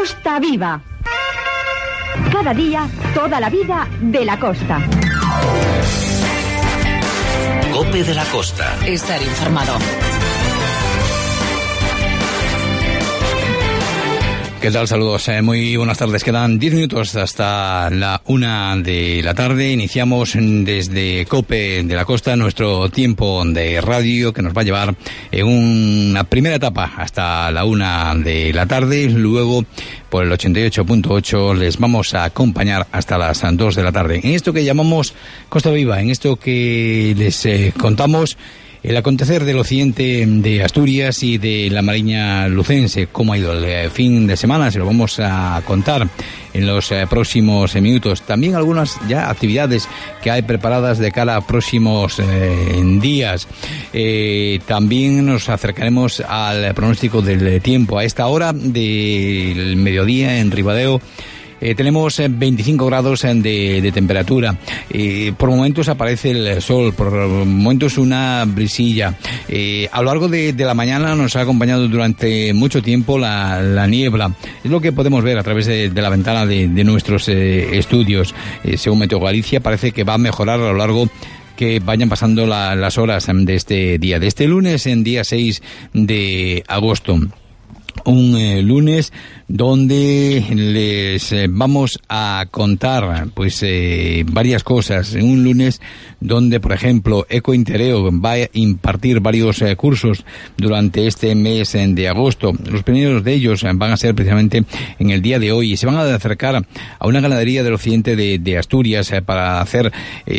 Costa Viva. Cada día, toda la vida de la costa. COPE de la Costa. Estar informado. ¿Qué tal? Saludos, muy buenas tardes. Quedan 10 minutos hasta la 1 de la tarde. Iniciamos desde COPE de la Costa nuestro tiempo de radio que nos va a llevar en una primera etapa hasta la 1 de la tarde. Luego, por el 88.8, les vamos a acompañar hasta las 2 de la tarde. En esto que llamamos Costa Viva, en esto que les contamos el acontecer del occidente de Asturias y de la Mariña Lucense. Cómo ha ido el fin de semana, se lo vamos a contar en los próximos minutos. También algunas ya actividades que hay preparadas de cara a próximos días. También nos acercaremos al pronóstico del tiempo. A esta hora del mediodía en Ribadeo tenemos 25 grados de temperatura. Por momentos aparece el sol, por momentos una brisilla. A lo largo de la mañana nos ha acompañado durante mucho tiempo la niebla. Es lo que podemos ver a través de la ventana de nuestros estudios. Según Meteo Galicia, parece que va a mejorar a lo largo que vayan pasando las horas de este día. De este lunes, en día 6 de agosto. Un lunes donde les vamos a contar pues varias cosas. Un lunes donde, por ejemplo, Ecointereo va a impartir varios cursos durante este mes de agosto. Los primeros de ellos van a ser precisamente en el día de hoy y se van a acercar a una ganadería del occidente de Asturias para hacer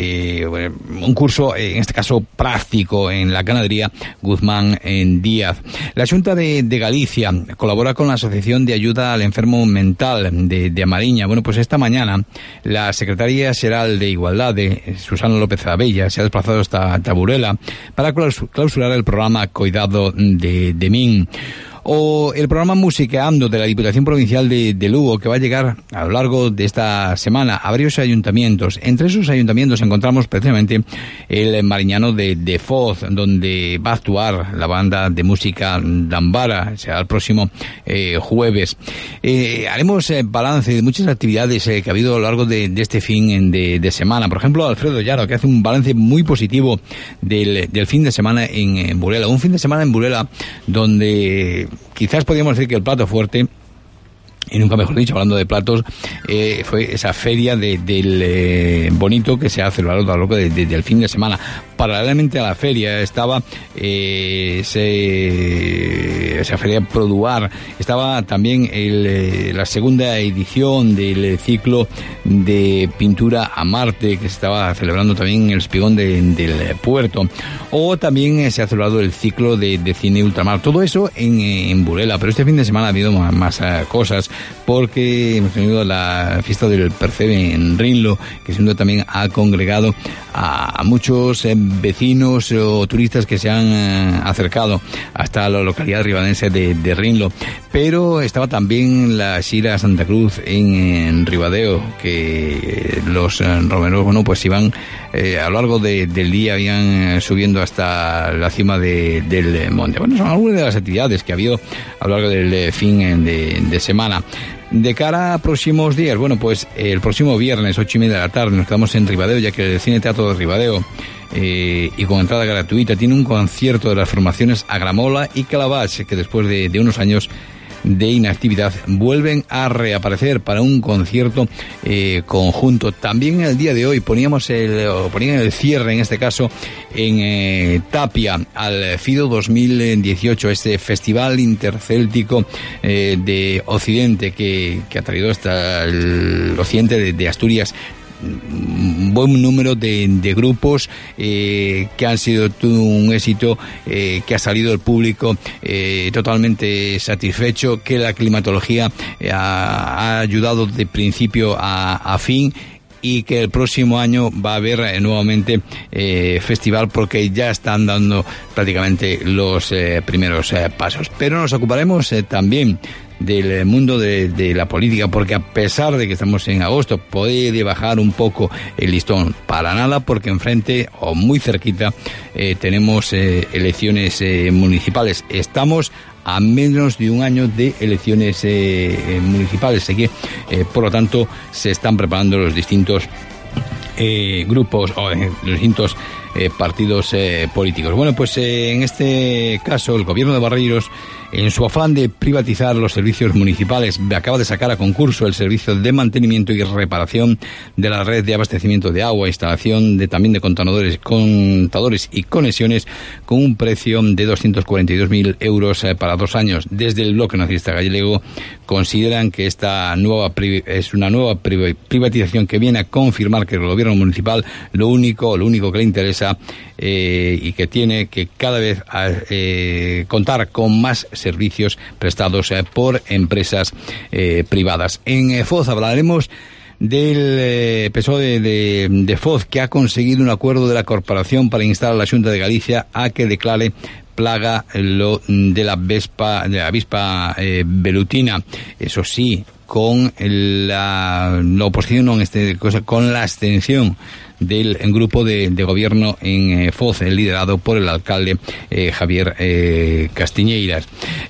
un curso, en este caso práctico, en la ganadería Guzmán en Díaz. La Xunta de Galicia colabora con la Asociación de Ayuda al Enfermo Mental de Amariña. Bueno, pues esta mañana la secretaria xeral de Igualdade, Susana López Abella, se ha desplazado hasta Burela para clausurar el programa Cuidado de Min. O el programa Musiqueando de la Diputación Provincial de Lugo, que va a llegar a lo largo de esta semana a varios ayuntamientos. Entre esos ayuntamientos encontramos precisamente el mariñano de Foz, donde va a actuar la banda de música Dambara. Será el próximo jueves. Haremos balance de muchas actividades que ha habido a lo largo de este fin de semana. Por ejemplo, Alfredo Llaro, que hace un balance muy positivo del fin de semana en Burela. Un fin de semana en Burela donde quizás podríamos decir que el plato fuerte, y nunca mejor dicho, hablando de platos, fue esa feria del bonito que se ha celebrado a lo largo del fin de semana. Paralelamente a la feria estaba esa feria Produar, estaba también la segunda edición del ciclo de pintura a Marte, que se estaba celebrando también en el Espigón del Puerto, o también se ha celebrado el ciclo de cine ultramar. Todo eso en Burela, pero este fin de semana ha habido más cosas, porque hemos tenido la fiesta del Percebe en Rinlo, que sin duda también ha congregado a muchos vecinos o turistas que se han acercado hasta la localidad ribadense de Rinlo. Pero estaba también la Xira Santa Cruz en Ribadeo, que los romeros, bueno, pues iban a lo largo del día, iban subiendo hasta la cima del monte. Bueno, son algunas de las actividades que ha habido a lo largo del fin de semana. De cara a próximos días, bueno, pues el próximo viernes, 8:30 de la tarde, nos quedamos en Ribadeo, ya que el Cine Teatro de Ribadeo, y con entrada gratuita, tiene un concierto de las formaciones Agramola y Calabash, que después de unos años de inactividad vuelven a reaparecer para un concierto conjunto. También el día de hoy ponían el cierre, en este caso en Tapia, al FIDO 2018, este Festival Intercéltico de Occidente que ha traído hasta el occidente de Asturias un buen número de grupos que han sido un éxito, que ha salido el público totalmente satisfecho, que la climatología ha ayudado de principio a fin, y que el próximo año va a haber nuevamente festival, porque ya están dando prácticamente los primeros pasos. Pero nos ocuparemos también del mundo de la política, porque a pesar de que estamos en agosto, puede bajar un poco el listón. Para nada, porque enfrente o muy cerquita tenemos elecciones municipales. Estamos a menos de un año de elecciones municipales. Así que, por lo tanto, se están preparando los distintos grupos o los distintos partidos políticos. Bueno, pues en este caso el gobierno de Barreiros, en su afán de privatizar los servicios municipales, acaba de sacar a concurso el servicio de mantenimiento y reparación de la red de abastecimiento de agua, instalación también de contadores y conexiones, con un precio de 242.000 euros para 2 años. Desde el Bloque Nacionalista Gallego consideran que esta es una nueva privatización que viene a confirmar que el gobierno municipal lo único que le interesa y que tiene que cada vez contar con más servicios prestados por empresas privadas. En Foz hablaremos del PSOE de Foz, que ha conseguido un acuerdo de la corporación para instar a la Xunta de Galicia a que declare plaga lo de la avispa velutina. Eso sí, con la oposición, con la abstención del grupo de gobierno en Foz, liderado por el alcalde Javier Castiñeiras.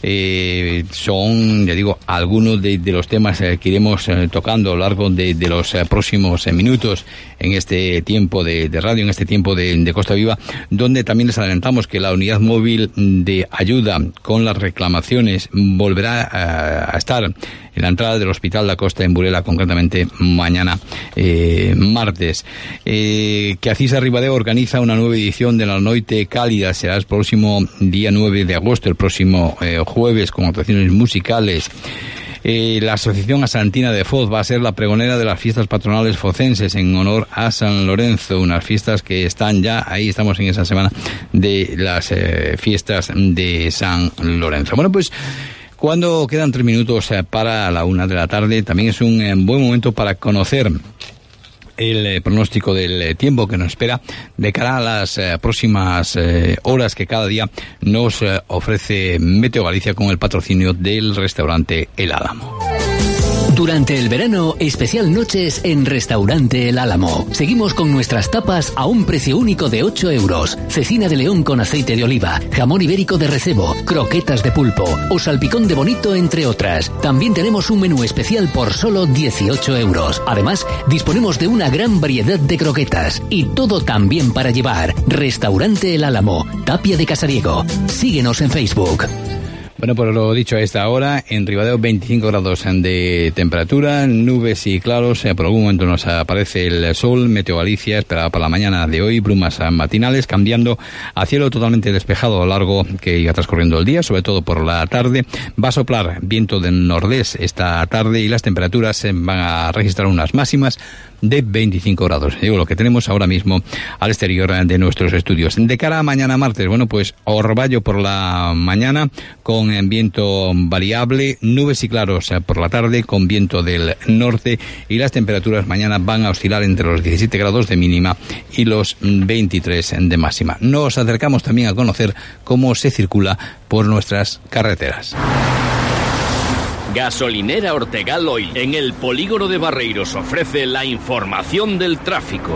Son, ya digo, algunos de los temas que iremos tocando a lo largo de los próximos minutos en este tiempo de radio, en este tiempo de Costa Viva, donde también les adelantamos que la unidad móvil de ayuda con las reclamaciones volverá a estar en la entrada del Hospital La Costa en Burela, concretamente mañana martes. Que Acisa Ribadeo organiza una nueva edición de la Noite Cálida. Será el próximo día 9 de agosto, el próximo jueves, con actuaciones musicales. La Asociación Asantina de Foz va a ser la pregonera de las fiestas patronales focenses en honor a San Lorenzo, unas fiestas que están ya ahí. Estamos en esa semana de las fiestas de San Lorenzo. Bueno, pues cuando quedan 3 minutos para la 1 de la tarde, también es un buen momento para conocer el pronóstico del tiempo que nos espera de cara a las próximas horas que cada día nos ofrece Meteo Galicia, con el patrocinio del restaurante El Álamo. Durante el verano, especial noches en Restaurante El Álamo. Seguimos con nuestras tapas a un precio único de 8 euros. Cecina de león con aceite de oliva, jamón ibérico de recebo, croquetas de pulpo o salpicón de bonito, entre otras. También tenemos un menú especial por solo 18 euros. Además, disponemos de una gran variedad de croquetas y todo también para llevar. Restaurante El Álamo, Tapia de Casariego. Síguenos en Facebook. Bueno, por lo dicho, a esta hora en Ribadeo 25 grados de temperatura, nubes y claros, por algún momento nos aparece el sol. Meteo Galicia esperaba para la mañana de hoy brumas matinales, cambiando a cielo totalmente despejado a lo largo que iba transcurriendo el día, sobre todo por la tarde. Va a soplar viento del nordés esta tarde y las temperaturas van a registrar unas máximas de 25 grados. Digo, lo que tenemos ahora mismo al exterior de nuestros estudios. De cara a mañana martes, bueno, pues orvallo por la mañana con viento variable, nubes y claros por la tarde con viento del norte, y las temperaturas mañana van a oscilar entre los 17 grados de mínima y los 23 de máxima. Nos acercamos también a conocer cómo se circula por nuestras carreteras. Gasolinera Ortegal Oil, en el polígono de Barreiros, ofrece la información del tráfico.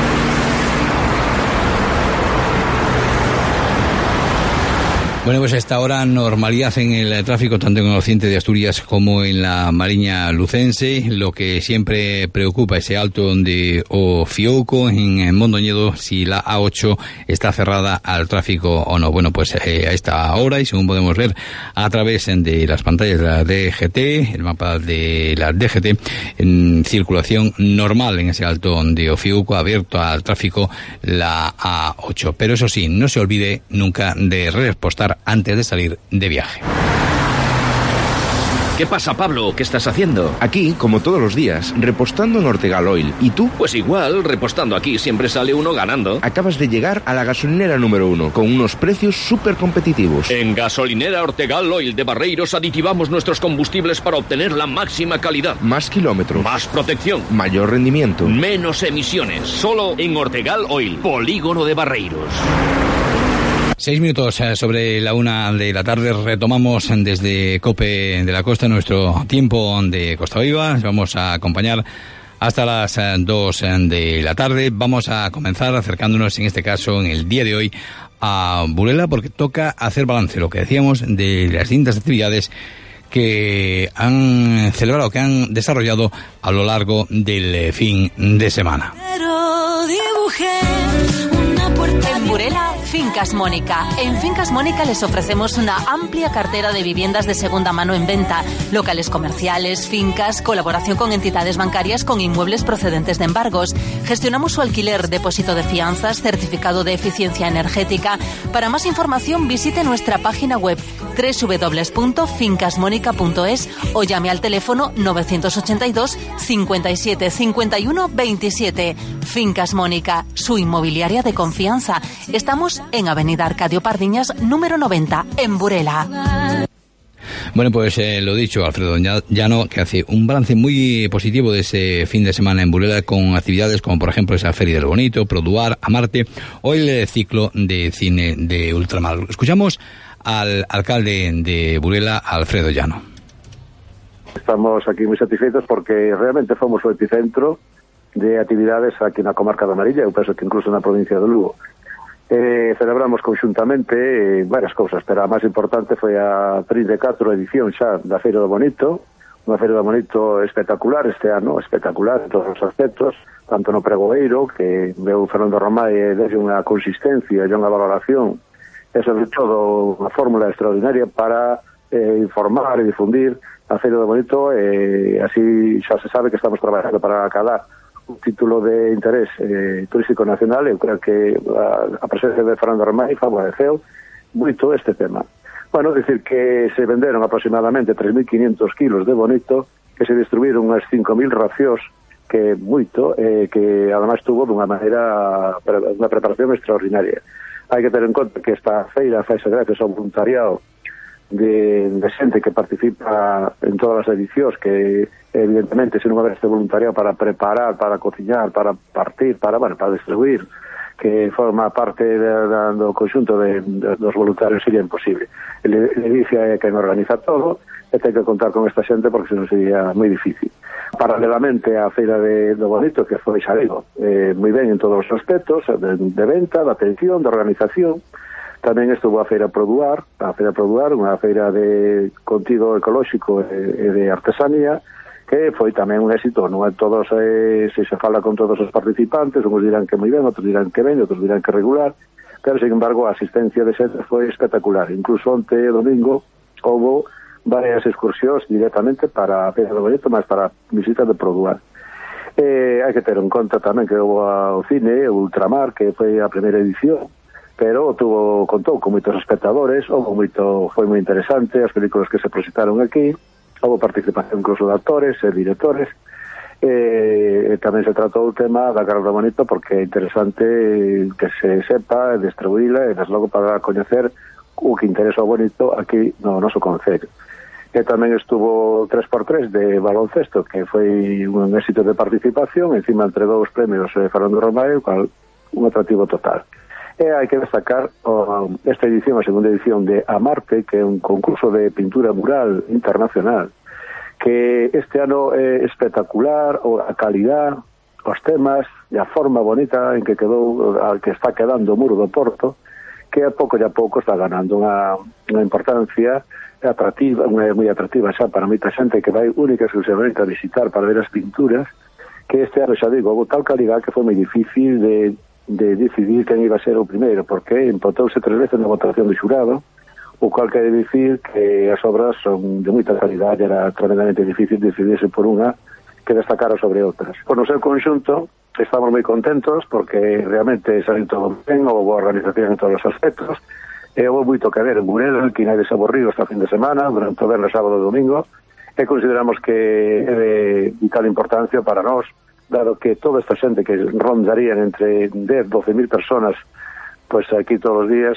Bueno, pues a esta hora normalidad en el tráfico, tanto en el occidente de Asturias como en la Mariña Lucense. Lo que siempre preocupa, ese alto de Ofiouco en Mondoñedo, si la A8 está cerrada al tráfico o no. Bueno, pues a esta hora, y según podemos ver a través de las pantallas de la DGT, el mapa de la DGT, en circulación normal en ese alto de Ofiouco, abierto al tráfico la A8. Pero eso sí, no se olvide nunca de repostar antes de salir de viaje. ¿Qué pasa, Pablo? ¿Qué estás haciendo? Aquí, como todos los días, repostando en Ortegal Oil. ¿Y tú? Pues igual, repostando aquí siempre sale uno ganando. Acabas de llegar a la gasolinera número 1, con unos precios súper competitivos. En Gasolinera Ortegal Oil de Barreiros aditivamos nuestros combustibles para obtener la máxima calidad. Más kilómetros. Más protección. Mayor rendimiento. Menos emisiones. Solo en Ortegal Oil, polígono de Barreiros. 6 minutos sobre la 1 de la tarde. Retomamos desde COPE de la Costa nuestro tiempo de Costa Viva. Vamos a acompañar hasta las 2 de la tarde. Vamos a comenzar acercándonos, en este caso, en el día de hoy, a Burela, porque toca hacer balance, lo que decíamos, de las distintas actividades que han celebrado, que han desarrollado a lo largo del fin de semana. En Burela, Fincas Mónica. En Fincas Mónica les ofrecemos una amplia cartera de viviendas de segunda mano en venta, locales comerciales, fincas, colaboración con entidades bancarias con inmuebles procedentes de embargos. Gestionamos su alquiler, depósito de fianzas, certificado de eficiencia energética. Para más información visite nuestra página web www.fincasmonica.es o llame al teléfono 982 57 51 27. Fincas Mónica, su inmobiliaria de confianza. Estamos en Avenida Arcadio Pardiñas, número 90, en Burela. Bueno, pues lo dicho, Alfredo Llano, que hace un balance muy positivo de ese fin de semana en Burela, con actividades como, por ejemplo, esa Feria del Bonito, Produar, Amarte, o el ciclo de cine de Ultramar. Escuchamos al alcalde de Burela, Alfredo Llano. Estamos aquí muy satisfeitos porque realmente fomos o epicentro de actividades aquí na comarca da Amarilla, eu penso que incluso na provincia de Lugo. Celebramos conxuntamente varias cousas, pero a máis importante foi a 34 edición xa da Feira do Bonito, unha Feira do Bonito espectacular este ano, espectacular en todos os aspectos, tanto no pregoeiro, que veu Fernando Romai desde unha consistencia e unha valoración, e sobre todo unha fórmula extraordinaria para informar e difundir a Feira do Bonito, e así xa se sabe que estamos traballando para acadar un título de interés turístico nacional. Eu creo que a presencia de Fernando Romai favoreceu moito este tema. Bueno, decir que se venderon aproximadamente 3.500 kilos de bonito, que se distribuíron unhas 5.000 racións, que moito, que además tuvo dunha maneira, unha preparación extraordinaria. Hai que ter en conta que esta feira faise gracias ao voluntariado de xente que participa en todas as edicións, que evidentemente se non haber este voluntariado para preparar, para cociñar, para partir, para distribuir, que forma parte do conxunto dos voluntarios, sería imposible. Le dice a quen organiza todo e ten que contar con esta xente porque senón sería moi difícil. Paralelamente á Feira do Bonito, que foi, xa digo, moi ben en todos os aspectos, de venta, de atención, de organización. Tamén estuvo a Feira Produar, unha feira de contido ecolóxico e de artesanía, que foi tamén un éxito. Non é todos, se fala con todos os participantes, uns dirán que moi ben, outros dirán que ben, outros dirán que regular, pero, sin embargo, a asistencia de xente foi espectacular. Incluso onte domingo houve varias excursións directamente para a Feira do Bonito, mas para visitas de Produar. Hai que ter en conta tamén que houve o cine, o Ultramar, que foi a primeira edición, pero contou con moitos espectadores, foi moi interesante as películas que se proxectaron aquí, houve participación incluso de actores e directores, e tamén se tratou o tema da Carol do Bonito, porque é interesante que se sepa, distribuíla e desde logo para coñecer o que interesa o bonito aquí no noso concello. E tamén estuvo 3x3 de baloncesto, que foi un éxito de participación, encima entregou os premios Fernando Romai, un atractivo total. E hai que destacar esta edición, a segunda edición de Amarte, que é un concurso de pintura mural internacional, que este ano é espectacular, a calidad, os temas e a forma bonita en que quedou, que está quedando o Muro do Porto, que a pouco está ganando unha importancia atractiva, moi atractiva xa para moita xente que vai única e exclusivamente a visitar para ver as pinturas, que este ano, xa digo, tal calidad que foi moi difícil de decidir quen iba a ser o primeiro, porque empotouse 3 veces na votación do xurado, o cual quere dicir que as obras son de moita calidad, era tremendamente difícil decidirse por unha que destacara sobre outras. Por no seu conxunto, estamos moi contentos porque realmente saliu todo ben, houve boa organización en todos os aspectos, e houve moito que ver en Burela, que nadie se aburriu esta fin de semana, durante o verno, sábado e domingo, e consideramos que é de vital importancia para nós, dado que toda esta xente que rondarían entre 10-12.000 personas pois aquí todos os días,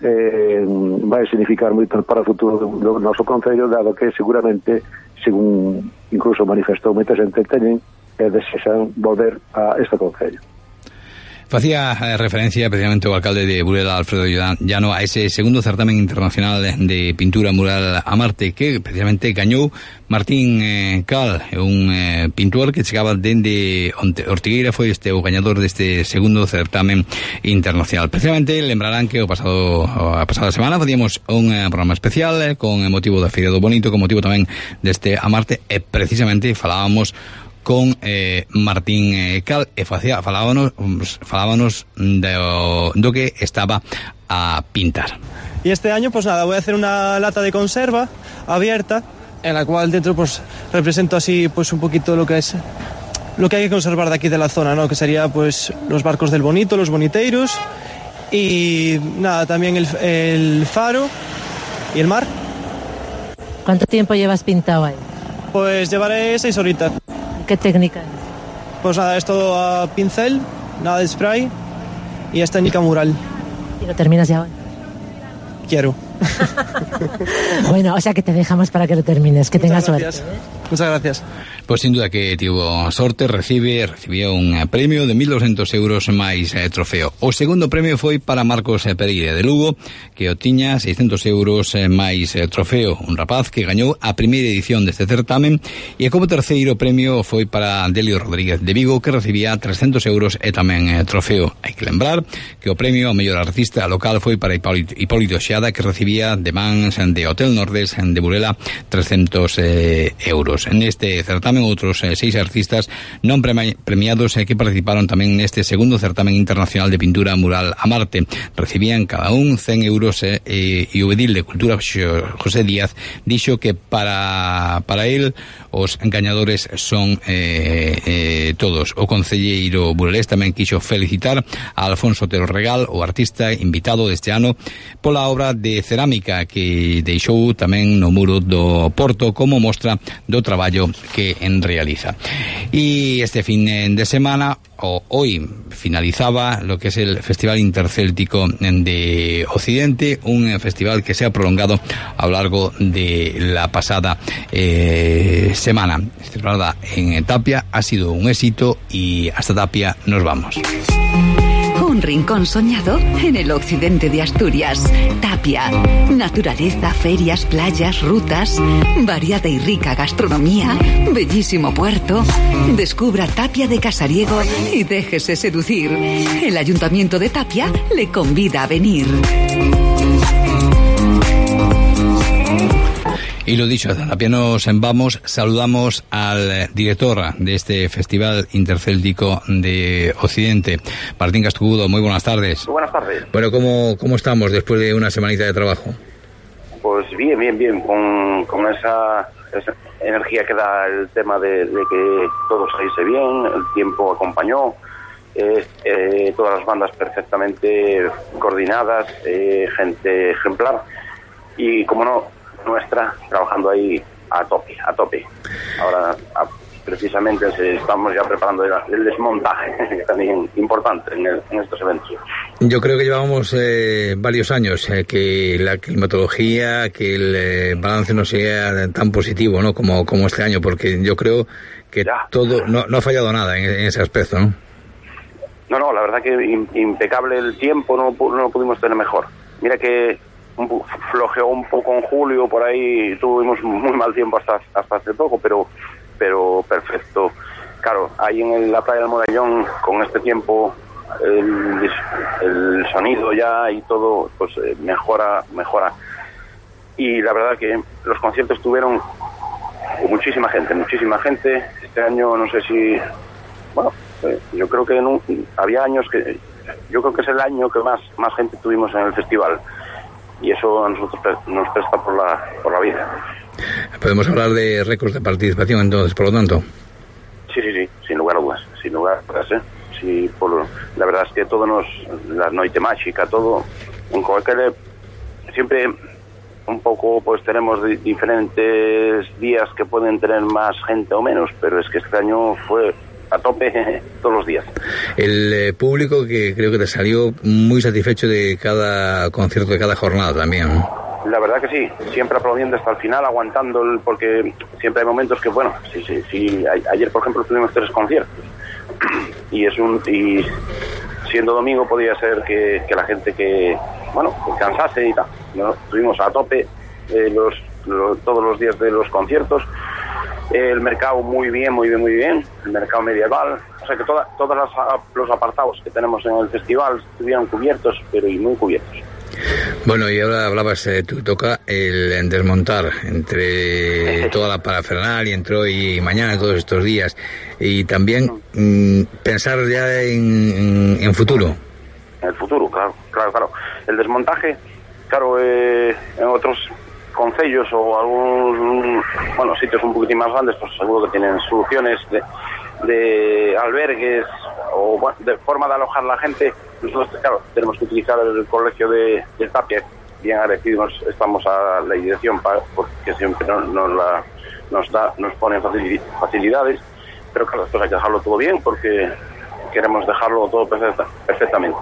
vai significar moito para o futuro do noso concello, dado que seguramente, según incluso manifestou moita xente, teñen e desexan volver a este concello. Facía referencia precisamente o alcalde de Burela, Alfredo Llano, a ese segundo certamen internacional de pintura mural a Marte que precisamente gañou Martín Cal, un pintor que chegaba dende Ortigueira, foi o gañador deste segundo certamen internacional. Precisamente lembrarán que a pasada semana facíamos un programa especial con motivo da Feira do Bonito, con motivo tamén deste a Marte, e precisamente falábamos con Martín Cal e falábanos do que estaba a pintar. Y este año pues nada, voy a hacer una lata de conserva abierta en la cual dentro pues represento así pues un poquito lo que hay que conservar de aquí de la zona, ¿no? Que sería pues los barcos del Bonito, los boniteiros y nada, también el faro y el mar. ¿Cuánto tiempo llevas pintado ahí? Pues llevaré 6 horitas. ¿Qué técnica? Pues nada, es todo a pincel, nada de spray y es técnica mural. ¿Y lo terminas ya hoy? Quiero. Bueno, o sea que te dejamos para que lo termines, que tengas suerte. Muchas gracias. Pois sin duda que tivo sorte, recibía un premio de 1.200 euros máis trofeo. O segundo premio foi para Marcos Pereira de Lugo, que o tiña 600 euros máis trofeo. Un rapaz que gañou a primeira edición deste certamen, e como terceiro premio foi para Delio Rodríguez de Vigo, que recibía 300 euros e tamén trofeo. Hai que lembrar que o premio ao mellor artista local foi para Hipólito Xeada, que recibía de mans de Hotel Nordés de Burela 300 euros. Neste certamen outros 6 artistas non premiados que participaron tamén neste segundo certamen internacional de pintura mural a Marte. Recibían cada un 100 euros e o edil de Cultura José Díaz dixo que para él os gañadores son todos. O concelleiro burelés tamén quixo felicitar a Alfonso Otero Regal, o artista invitado deste ano, pola obra de cerámica que deixou tamén no muro do Porto como mostra do traballo que realiza. Y este fin de semana, hoy finalizaba lo que es el Festival Intercéltico de Occidente, un festival que se ha prolongado a lo largo de la pasada semana. Celebrada en Tapia, ha sido un éxito y hasta Tapia nos vamos. Un rincón soñado en el occidente de Asturias. Tapia. Naturaleza, ferias, playas, rutas, variada y rica gastronomía, bellísimo puerto. Descubra Tapia de Casariego y déjese seducir. El Ayuntamiento de Tapia le convida a venir. Y lo dicho, hasta Tapia nos vamos. Saludamos al director de este Festival Intercéltico de Occidente, Martín Castugudo. Muy buenas tardes. Buenas tardes. Bueno, ¿cómo estamos después de una semanita de trabajo? Pues bien, con esa energía que da el tema de que todo saliese bien, el tiempo acompañó, todas las bandas perfectamente coordinadas, gente ejemplar y, como no, nuestra trabajando ahí a tope. Ahora precisamente estamos ya preparando el desmontaje, que también importante en estos eventos. Yo creo que llevamos varios años que la climatología, que el balance no sea tan positivo, ¿no? como este año, porque yo creo que todo no ha fallado nada en ese aspecto, ¿no? No, la verdad que impecable el tiempo, no lo pudimos tener mejor. Mira que flojeó un poco en julio, por ahí tuvimos muy mal tiempo hasta hace poco, pero perfecto. Claro, ahí en la playa del Morellón, con este tiempo, el sonido ya y todo, pues mejora. Y la verdad que los conciertos tuvieron muchísima gente. Este año no sé si, bueno, yo creo que había años que, yo creo que es el año que más gente tuvimos en el festival. Y eso a nosotros nos presta por la vida. Podemos hablar de récords de participación entonces, por lo tanto. Sí, sin lugar a dudas, Sí, la verdad es que todo la noite mágica, todo, en cualquier, siempre un poco pues tenemos diferentes días que pueden tener más gente o menos, pero es que este año fue a tope todos los días. El público que creo que te salió muy satisfecho de cada concierto, de cada jornada también, ¿no? La verdad que sí, siempre aplaudiendo hasta el final, aguantando, porque siempre hay momentos que, bueno, sí, ayer por ejemplo tuvimos 3 conciertos y siendo domingo podía ser que la gente que cansase y tal. ¿No? Estuvimos a tope todos los días de los conciertos. El mercado muy bien, el mercado medieval, o sea que todos los apartados que tenemos en el festival estuvieron cubiertos, pero y muy cubiertos. Bueno, y ahora hablabas, tú toca el desmontar entre toda la parafernalia, entre hoy y mañana, todos estos días, y también pensar ya en futuro. En el futuro, claro. El desmontaje, claro, en otros concellos o algún sitios un poquitín más grandes, pues seguro que tienen soluciones de albergues o de forma de alojar la gente. Nosotros, claro, tenemos que utilizar el colegio de Tapia. Bien agradecidos estamos a la dirección porque siempre nos ponen facilidades, pero claro, después hay que dejarlo todo bien porque queremos dejarlo todo perfectamente.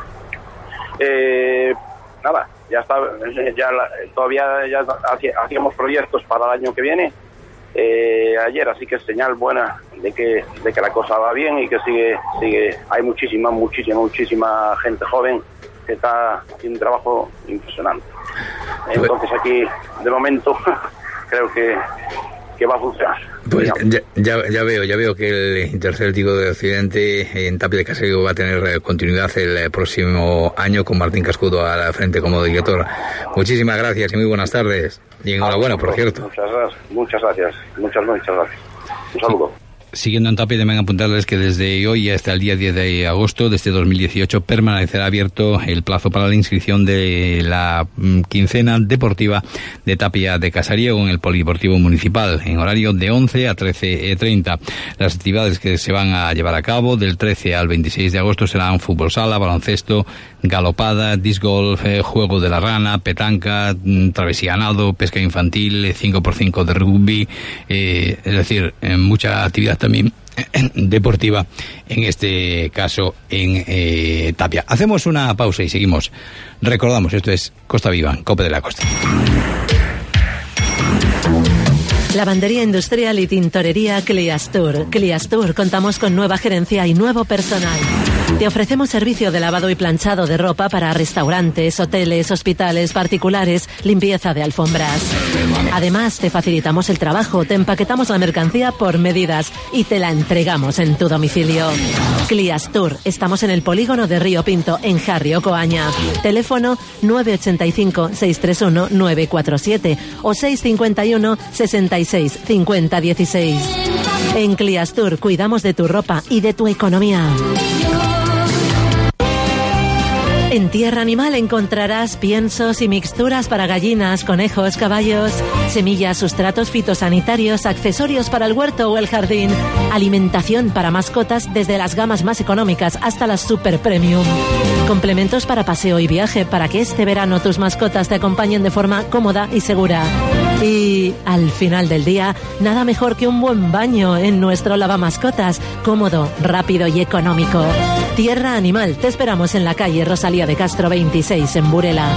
Nada, ya está, todavía hacíamos proyectos para el año que viene. Ayer, así que es señal buena de que la cosa va bien y que sigue. Hay muchísima gente joven que está haciendo un trabajo impresionante. Entonces aquí, de momento, creo que va a funcionar. Pues ya veo que el Intercéltico de Occidente en Tapia de Caserío va a tener continuidad el próximo año con Martín Cascudo a la frente como director. Muchísimas gracias y muy buenas tardes. Y enhorabuena, por cierto. Muchas gracias. Muchas gracias. Un saludo. Siguiendo en Tapia, también apuntarles que desde hoy hasta el día 10 de agosto de este 2018 permanecerá abierto el plazo para la inscripción de la quincena deportiva de Tapia de Casariego en el Polideportivo Municipal, en horario de 11 a 13:30. Las actividades que se van a llevar a cabo del 13 al 26 de agosto serán fútbol sala, baloncesto, galopada, disc golf, juego de la rana, petanca, travesía a nado, pesca infantil, 5x5 de rugby, es decir, mucha actividad también deportiva, en este caso en Tapia. Hacemos una pausa y seguimos. Recordamos, esto es Costa Viva, Cope de la Costa. Lavandería industrial y tintorería Cliastur. Cliastur, contamos con nueva gerencia y nuevo personal. Te ofrecemos servicio de lavado y planchado de ropa para restaurantes, hoteles, hospitales, particulares, limpieza de alfombras. Además, te facilitamos el trabajo, te empaquetamos la mercancía por medidas y te la entregamos en tu domicilio. Cliastur, estamos en el polígono de Río Pinto, en Jarrio, Coaña. Teléfono 985-631-947 o 651-66-50-16. En Cliastur cuidamos de tu ropa y de tu economía. En Tierra Animal encontrarás piensos y mixturas para gallinas, conejos, caballos, semillas, sustratos fitosanitarios, accesorios para el huerto o el jardín, alimentación para mascotas desde las gamas más económicas hasta las super premium, complementos para paseo y viaje para que este verano tus mascotas te acompañen de forma cómoda y segura. Y al final del día, nada mejor que un buen baño en nuestro lavamascotas, cómodo, rápido y económico. Tierra Animal, te esperamos en la calle Rosalía de Castro 26 en Burela.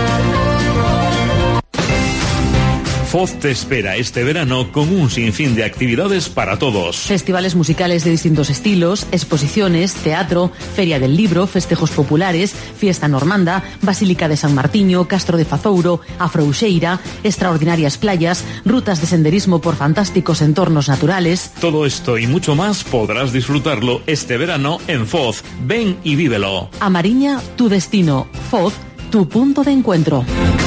FOZ te espera este verano con un sinfín de actividades para todos. Festivales musicales de distintos estilos, exposiciones, teatro, feria del libro, festejos populares, fiesta normanda, Basílica de San Martiño, Castro de Fazouro, Afrouxeira, extraordinarias playas, rutas de senderismo por fantásticos entornos naturales. Todo esto y mucho más podrás disfrutarlo este verano en FOZ. Ven y vívelo. A Mariña, tu destino. FOZ, tu punto de encuentro.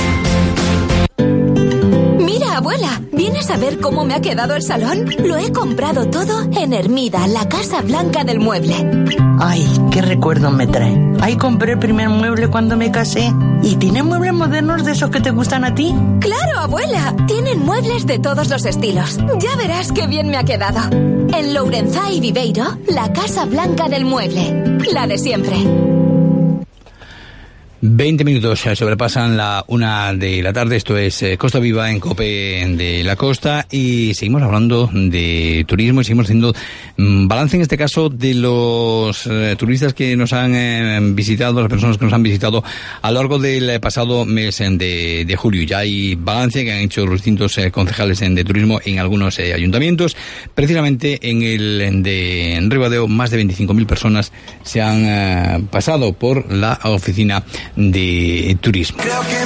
Abuela, ¿vienes a ver cómo me ha quedado el salón? Lo he comprado todo en Hermida, la Casa Blanca del Mueble. Ay, qué recuerdo me trae. Ahí compré el primer mueble cuando me casé. ¿Y tiene muebles modernos de esos que te gustan a ti? ¡Claro, abuela! Tienen muebles de todos los estilos. Ya verás qué bien me ha quedado. En Lourenzá y Viveiro, la Casa Blanca del Mueble. La de siempre. 20 minutos sobrepasan la 1 de la tarde. Esto es Costa Viva en COPE de la Costa y seguimos hablando de turismo y seguimos haciendo balance, en este caso, de los turistas que nos han visitado, las personas que nos han visitado a lo largo del pasado mes de julio. Ya hay balance que han hecho los distintos concejales de turismo en algunos ayuntamientos. Precisamente en el de Ribadeo, más de 25.000 personas se han pasado por la oficina de turismo.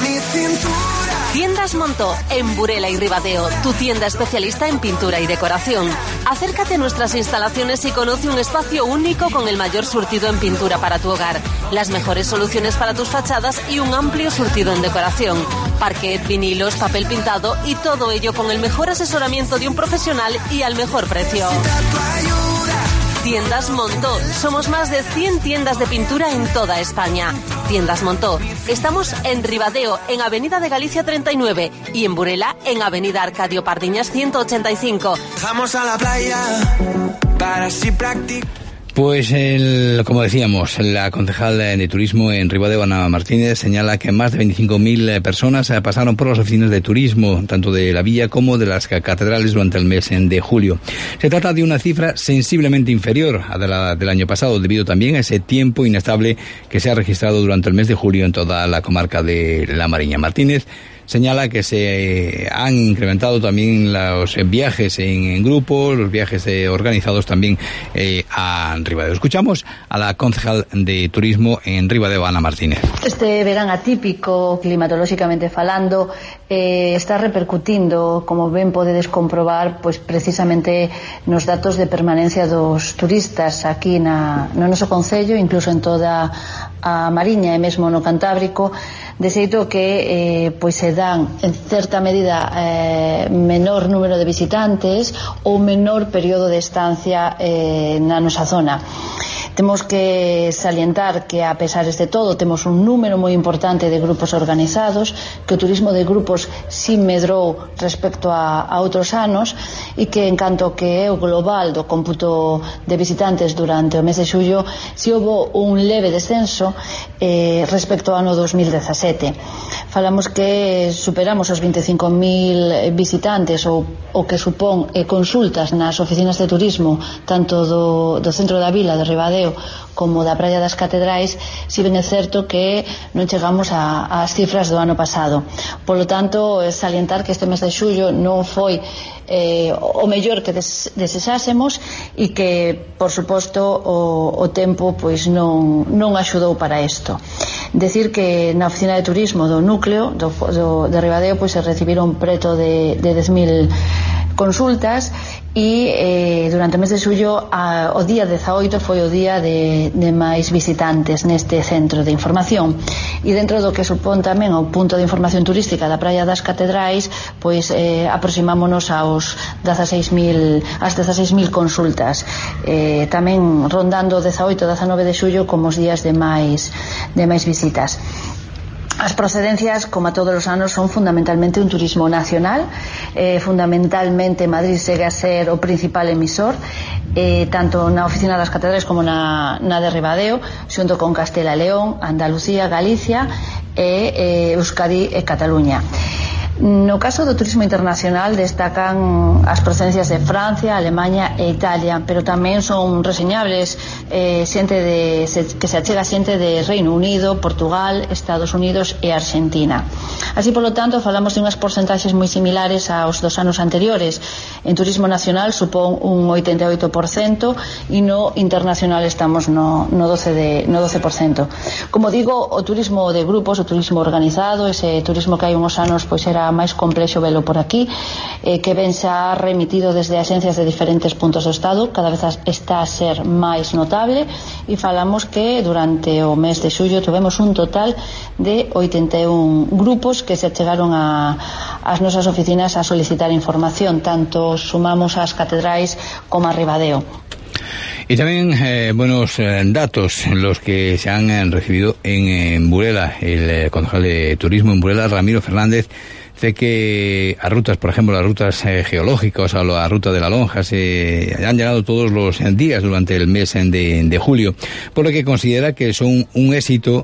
Tiendas Montó, en Burela y Ribadeo, tu tienda especialista en pintura y decoración. Acércate a nuestras instalaciones y conoce un espacio único con el mayor surtido en pintura para tu hogar, las mejores soluciones para tus fachadas y un amplio surtido en decoración. Parquet, vinilos, papel pintado y todo ello con el mejor asesoramiento de un profesional y al mejor precio. Tiendas Montó. Somos más de 100 tiendas de pintura en toda España. Tiendas Montó. Estamos en Ribadeo, en Avenida de Galicia 39 y en Burela, en Avenida Arcadio Pardiñas 185. Vamos a la playa para así practicar. Pues, como decíamos, la concejal de turismo en Ribadeo, Ana Martínez, señala que más de 25.000 personas pasaron por las oficinas de turismo, tanto de la villa como de las catedrales, durante el mes de julio. Se trata de una cifra sensiblemente inferior a la del año pasado, debido también a ese tiempo inestable que se ha registrado durante el mes de julio en toda la comarca de La Mariña. Martínez señala que se han incrementado también los viajes en grupo, los viajes organizados también a Ribadeo. Escuchamos a la concejal de turismo en Ribadeo, Ana Martínez. Este verán atípico, climatolóxicamente falando, está repercutindo, como ben podedes comprobar, pois precisamente nos datos de permanencia dos turistas aquí no noso concello, incluso en toda a Mariña e mesmo no Cantábrico, de xeito que pois se dan en certa medida menor número de visitantes ou menor período de estancia na nosa zona. Temos que salientar que, a pesares de todo, temos un número moi importante de grupos organizados, que o turismo de grupos si medrou respecto a outros anos, e que, en canto que é o global do cómputo de visitantes durante o mes de xullo, si houve un leve descenso respecto ao ano 2017. Falamos que superamos os 25.000 visitantes, ou o que supón consultas nas oficinas de turismo, tanto do centro da vila de Ribadeo como da Praia das Catedrais, si ben é certo que non chegamos ás cifras do ano pasado. Polo tanto, salientar que este mes de xullo non foi o mellor que desexásemos, e que, por suposto, o tempo pois non axudou para isto. Decir que na oficina de turismo do núcleo de Ribadeo pois se recibiron preto de 10.000 consultas, e durante o mes de xullo o día 18 foi o día de máis visitantes neste centro de información, e dentro do que supón tamén o punto de información turística da Praia das Catedrais, pois aproximámonos aos 16.000 consultas, tamén rondando 18-19 de xullo como os días de máis visitas. As procedencias, como a todos os anos, son fundamentalmente un turismo nacional. Fundamentalmente Madrid segue a ser o principal emisor, tanto na oficina das Catedrais como na de Ribadeo, xunto con Castela e León, Andalucía, Galicia e Euskadi e Cataluña. No caso do turismo internacional destacan as procedencias de Francia, Alemaña e Italia, pero tamén son reseñables que se achega xente de Reino Unido, Portugal, Estados Unidos e Argentina. Así, polo tanto, falamos de unhas porcentaxes moi similares aos dos anos anteriores. En turismo nacional supón un 88% e no internacional estamos no 12%. Como digo, o turismo de grupos, o turismo organizado, ese turismo que hai uns anos pois era máis complexo velo por aquí, que ben xa remitido desde axencias de diferentes puntos do Estado, cada vez está a ser máis notable, e falamos que durante o mes de xullo tivemos un total de 81 grupos que se achegaron ás nosas oficinas a solicitar información, tanto sumamos ás catedrais como a Ribadeo. Y también buenos datos los que se han recibido en Burela. El concejal de turismo en Burela, Ramiro Fernández, Sé que a rutas, por ejemplo, las rutas geológicas o la ruta de la Lonja se han llenado todos los días durante el mes de julio, por lo que considera que son un éxito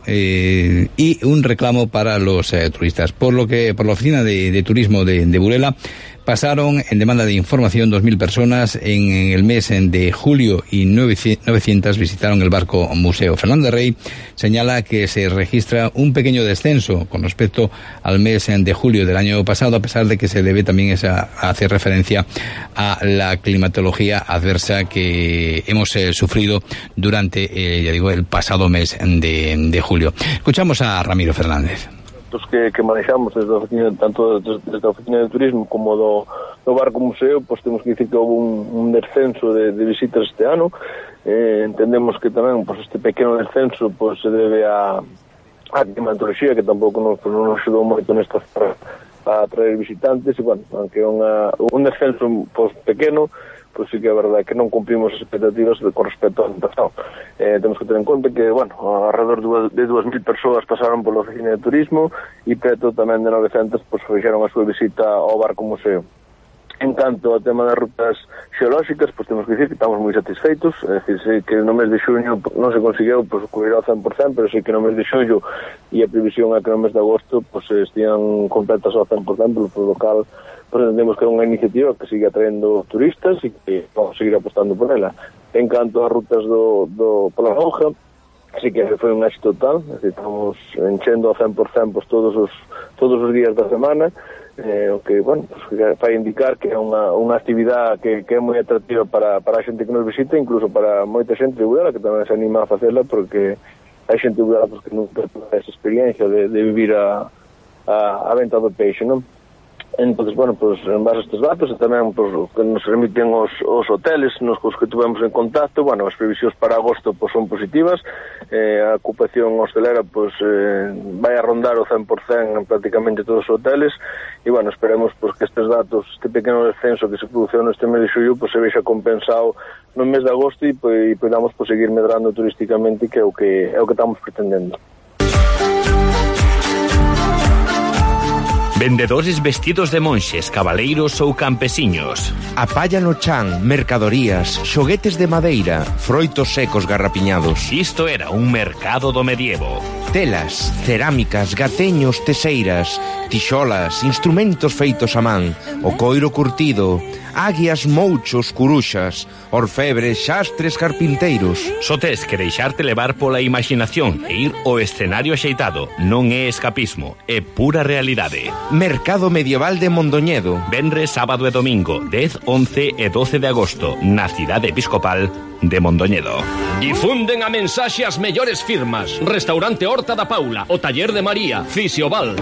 y un reclamo para los turistas. Por lo que por la oficina de turismo de Burela pasaron en demanda de información 2.000 personas en el mes de julio y 900 visitaron el barco museo. Fernando Rey señala que se registra un pequeño descenso con respecto al mes de julio del año pasado, a pesar de que se debe también hacer referencia a la climatología adversa que hemos sufrido durante, el pasado mes de julio. Escuchamos a Ramiro Fernández. Que manejamos desde a oficina, tanto desde a oficina de turismo como do barco museo, pues temos que dicir que houve un descenso de visitas este ano. Entendemos que tamén pues este pequeno descenso pues se debe a climatología, que tampouco nos axudou moito nesta a traer visitantes, e bueno, aunque un descenso pues pequeno, pues sí que é verdade que non cumprimos as expectativas con respecto ao ano pasado. Temos que ter en conta que, bueno, alrededor de 2.000 persoas pasaron pola oficina de turismo e preto tamén de 900 pues fixeron a súa visita ao barco museo. En canto ao tema das rutas xeolóxicas, pues temos que dicir que estamos moi satisfeitos, é dicir, sei que no mes de xuño non se conseguiu pues cubrir ao 100%, pero sei que no mes de xullo e a previsión é que no mes de agosto pues estian completas ao 100%, pelo local. Pues entendemos que é unha iniciativa que sigue atraendo turistas e que vamos a seguir apostando por ela. En canto ás rutas pola Lonja, sí que foi un éxito total, é dicir, estamos enchendo ao 100% pues, todos os días da semana, o que, bueno, pues, vai indicar que é unha actividade que é moi atractiva para a xente que nos visita, incluso para moita xente de Burela, que tamén se anima a facela, porque hai xente de Burela pues, que nunca ten esa experiencia de vivir a venta do peixe, non? Entonces, bueno, pues en base a estes datos e tamén pues, que nos remiten os hoteles nos que tuvemos en contacto, bueno, as previsións para agosto pues, son positivas, a ocupación hostelera pues, vai a rondar o 100% en prácticamente todos os hoteles e, bueno, esperemos pues, que estes datos, este pequeno descenso que se produciu neste mes de xullo pues, se vexa compensado no mes de agosto e podamos pues, seguir medrando turísticamente, que é o que estamos pretendendo. Vendedores vestidos de monxes, cabaleiros ou campesiños. A palla no chan, mercadorías, xoguetes de madeira, froitos secos garrapiñados. Isto era un mercado do medievo. Telas, cerámicas, gateños, teseiras, tixolas, instrumentos feitos a man, o coiro curtido, águias, mouchos, curuxas, orfebres, xastres, carpinteiros. Só tes que deixarte levar pola imaginación e ir ao escenario axeitado. Non é escapismo, é pura realidade. Mercado Medieval de Mondoñedo. Venres, sábado e domingo, 10, 11 e 12 de agosto, na cidade episcopal de Mondoñedo. Difunden a mensaxe as mellores firmas. Restaurante Horta da Paula, o Taller de María, Fisioval.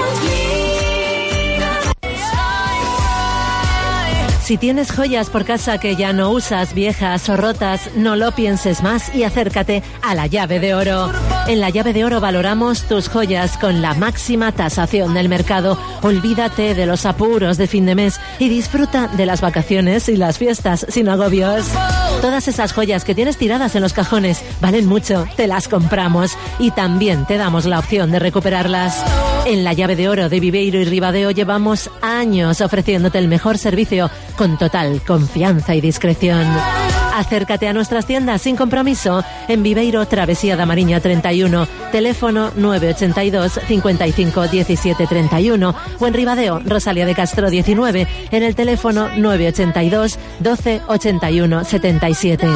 Si tienes joyas por casa que ya no usas, viejas o rotas, no lo pienses más y acércate a La Llave de Oro. En La Llave de Oro valoramos tus joyas con la máxima tasación del mercado. Olvídate de los apuros de fin de mes y disfruta de las vacaciones y las fiestas sin agobios. Todas esas joyas que tienes tiradas en los cajones valen mucho, te las compramos y también te damos la opción de recuperarlas. En La Llave de Oro de Viveiro y Ribadeo llevamos años ofreciéndote el mejor servicio con total confianza y discreción. Acércate a nuestras tiendas sin compromiso en Viveiro, Travesía da Mariña 31, teléfono 982 55 17 31 o en Ribadeo, Rosalía de Castro 19, en el teléfono 982 12 81 77.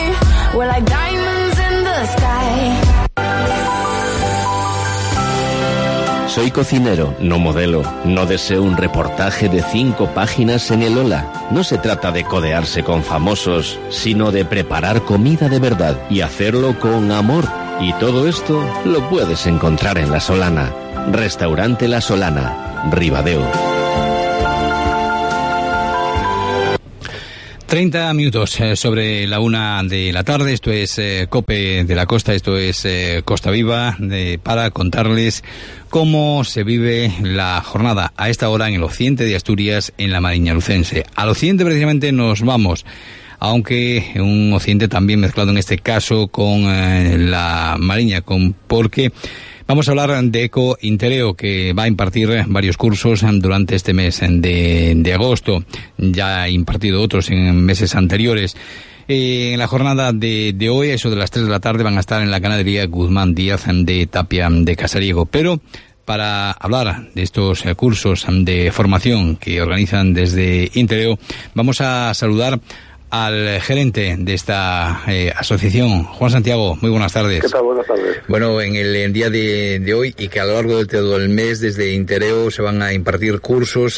Soy cocinero, no modelo. No deseo un reportaje de 5 páginas en el Hola. No se trata de codearse con famosos, sino de preparar comida de verdad y hacerlo con amor. Y todo esto lo puedes encontrar en La Solana. Restaurante La Solana, Ribadeo. 30 minutos sobre la 1 de la tarde. Esto es COPE de la Costa, esto es Costa Viva, para contarles cómo se vive la jornada a esta hora en el occidente de Asturias, en la Mariña Lucense. Al occidente precisamente nos vamos, aunque un occidente también mezclado en este caso con la Mariña, porque Vamos a hablar de Eco Intereo, que va a impartir varios cursos durante este mes de agosto. Ya ha impartido otros en meses anteriores. En la jornada de hoy, eso de las 3 de la tarde, van a estar en la ganadería Guzmán Díaz de Tapia de Casariego. Pero para hablar de estos cursos de formación que organizan desde Intereo, vamos a saludar al gerente de esta asociación, Juan Santiago. Muy buenas tardes. ¿Qué tal? Buenas tardes. Bueno, en el día de hoy y que a lo largo de todo el mes desde Intereo se van a impartir cursos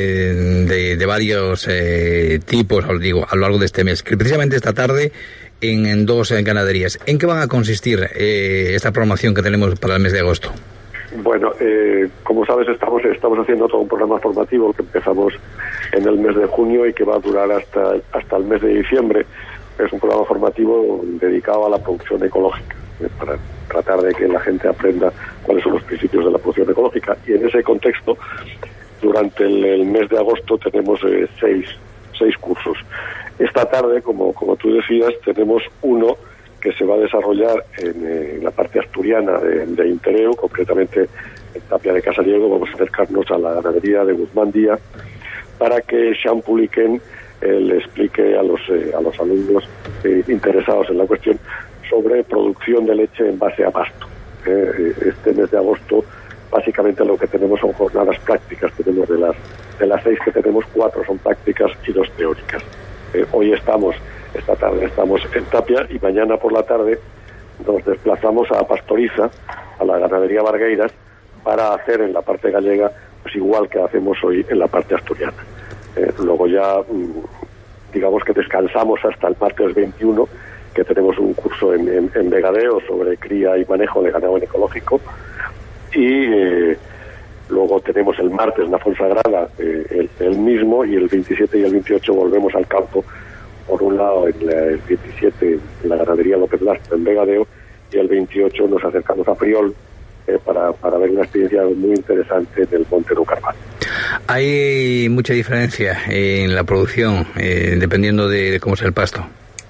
de varios tipos, os digo, a lo largo de este mes, que precisamente esta tarde en dos ganaderías. ¿En qué van a consistir esta programación que tenemos para el mes de agosto? Bueno, como sabes, estamos haciendo todo un programa formativo que empezamos en el mes de junio y que va a durar hasta el mes de diciembre. Es un programa formativo dedicado a la producción ecológica, para tratar de que la gente aprenda cuáles son los principios de la producción ecológica. Y en ese contexto, durante el mes de agosto tenemos seis cursos. Esta tarde, como tú decías, tenemos uno que se va a desarrollar en la parte asturiana de Intereo, concretamente en Tapia de Casariego. Vamos a acercarnos a la ganadería de Guzmán Díaz para que Sean Puliquen le explique a los alumnos interesados en la cuestión sobre producción de leche en base a pasto. Este mes de agosto básicamente lo que tenemos son jornadas prácticas. Tenemos de las 6 que tenemos, 4 son prácticas y 2 teóricas. Esta tarde estamos en Tapia y mañana por la tarde nos desplazamos a Pastoriza, a la ganadería Vargueiras, para hacer en la parte gallega pues igual que hacemos hoy en la parte asturiana. Luego ya digamos que descansamos hasta el martes 21, que tenemos un curso en Vegadeo sobre cría y manejo de ganado en ecológico, y luego tenemos el martes en la Fonsagrada el mismo, y el 27 y el 28 volvemos al campo. Por un lado, el 27 en la ganadería López Lastra en Vegadeo, y el 28 nos acercamos a Friol para ver una experiencia muy interesante del Monte do Carvalho. ¿Hay mucha diferencia en la producción dependiendo de cómo sea el pasto?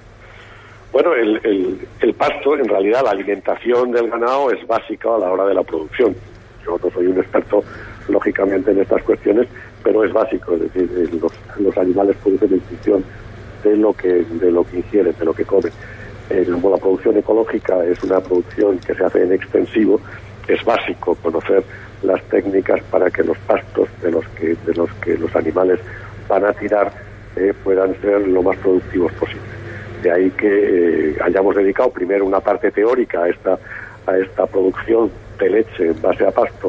Bueno, el pasto, en realidad la alimentación del ganado es básica a la hora de la producción. Yo no soy un experto, lógicamente, en estas cuestiones, pero es básico. Es decir, los animales producen en función de lo que ingieren, de lo que comen. Como la producción ecológica es una producción que se hace en extensivo, es básico conocer las técnicas para que los pastos de los que los animales van a tirar puedan ser lo más productivos posible. De ahí que hayamos dedicado primero una parte teórica a esta producción de leche en base a pasto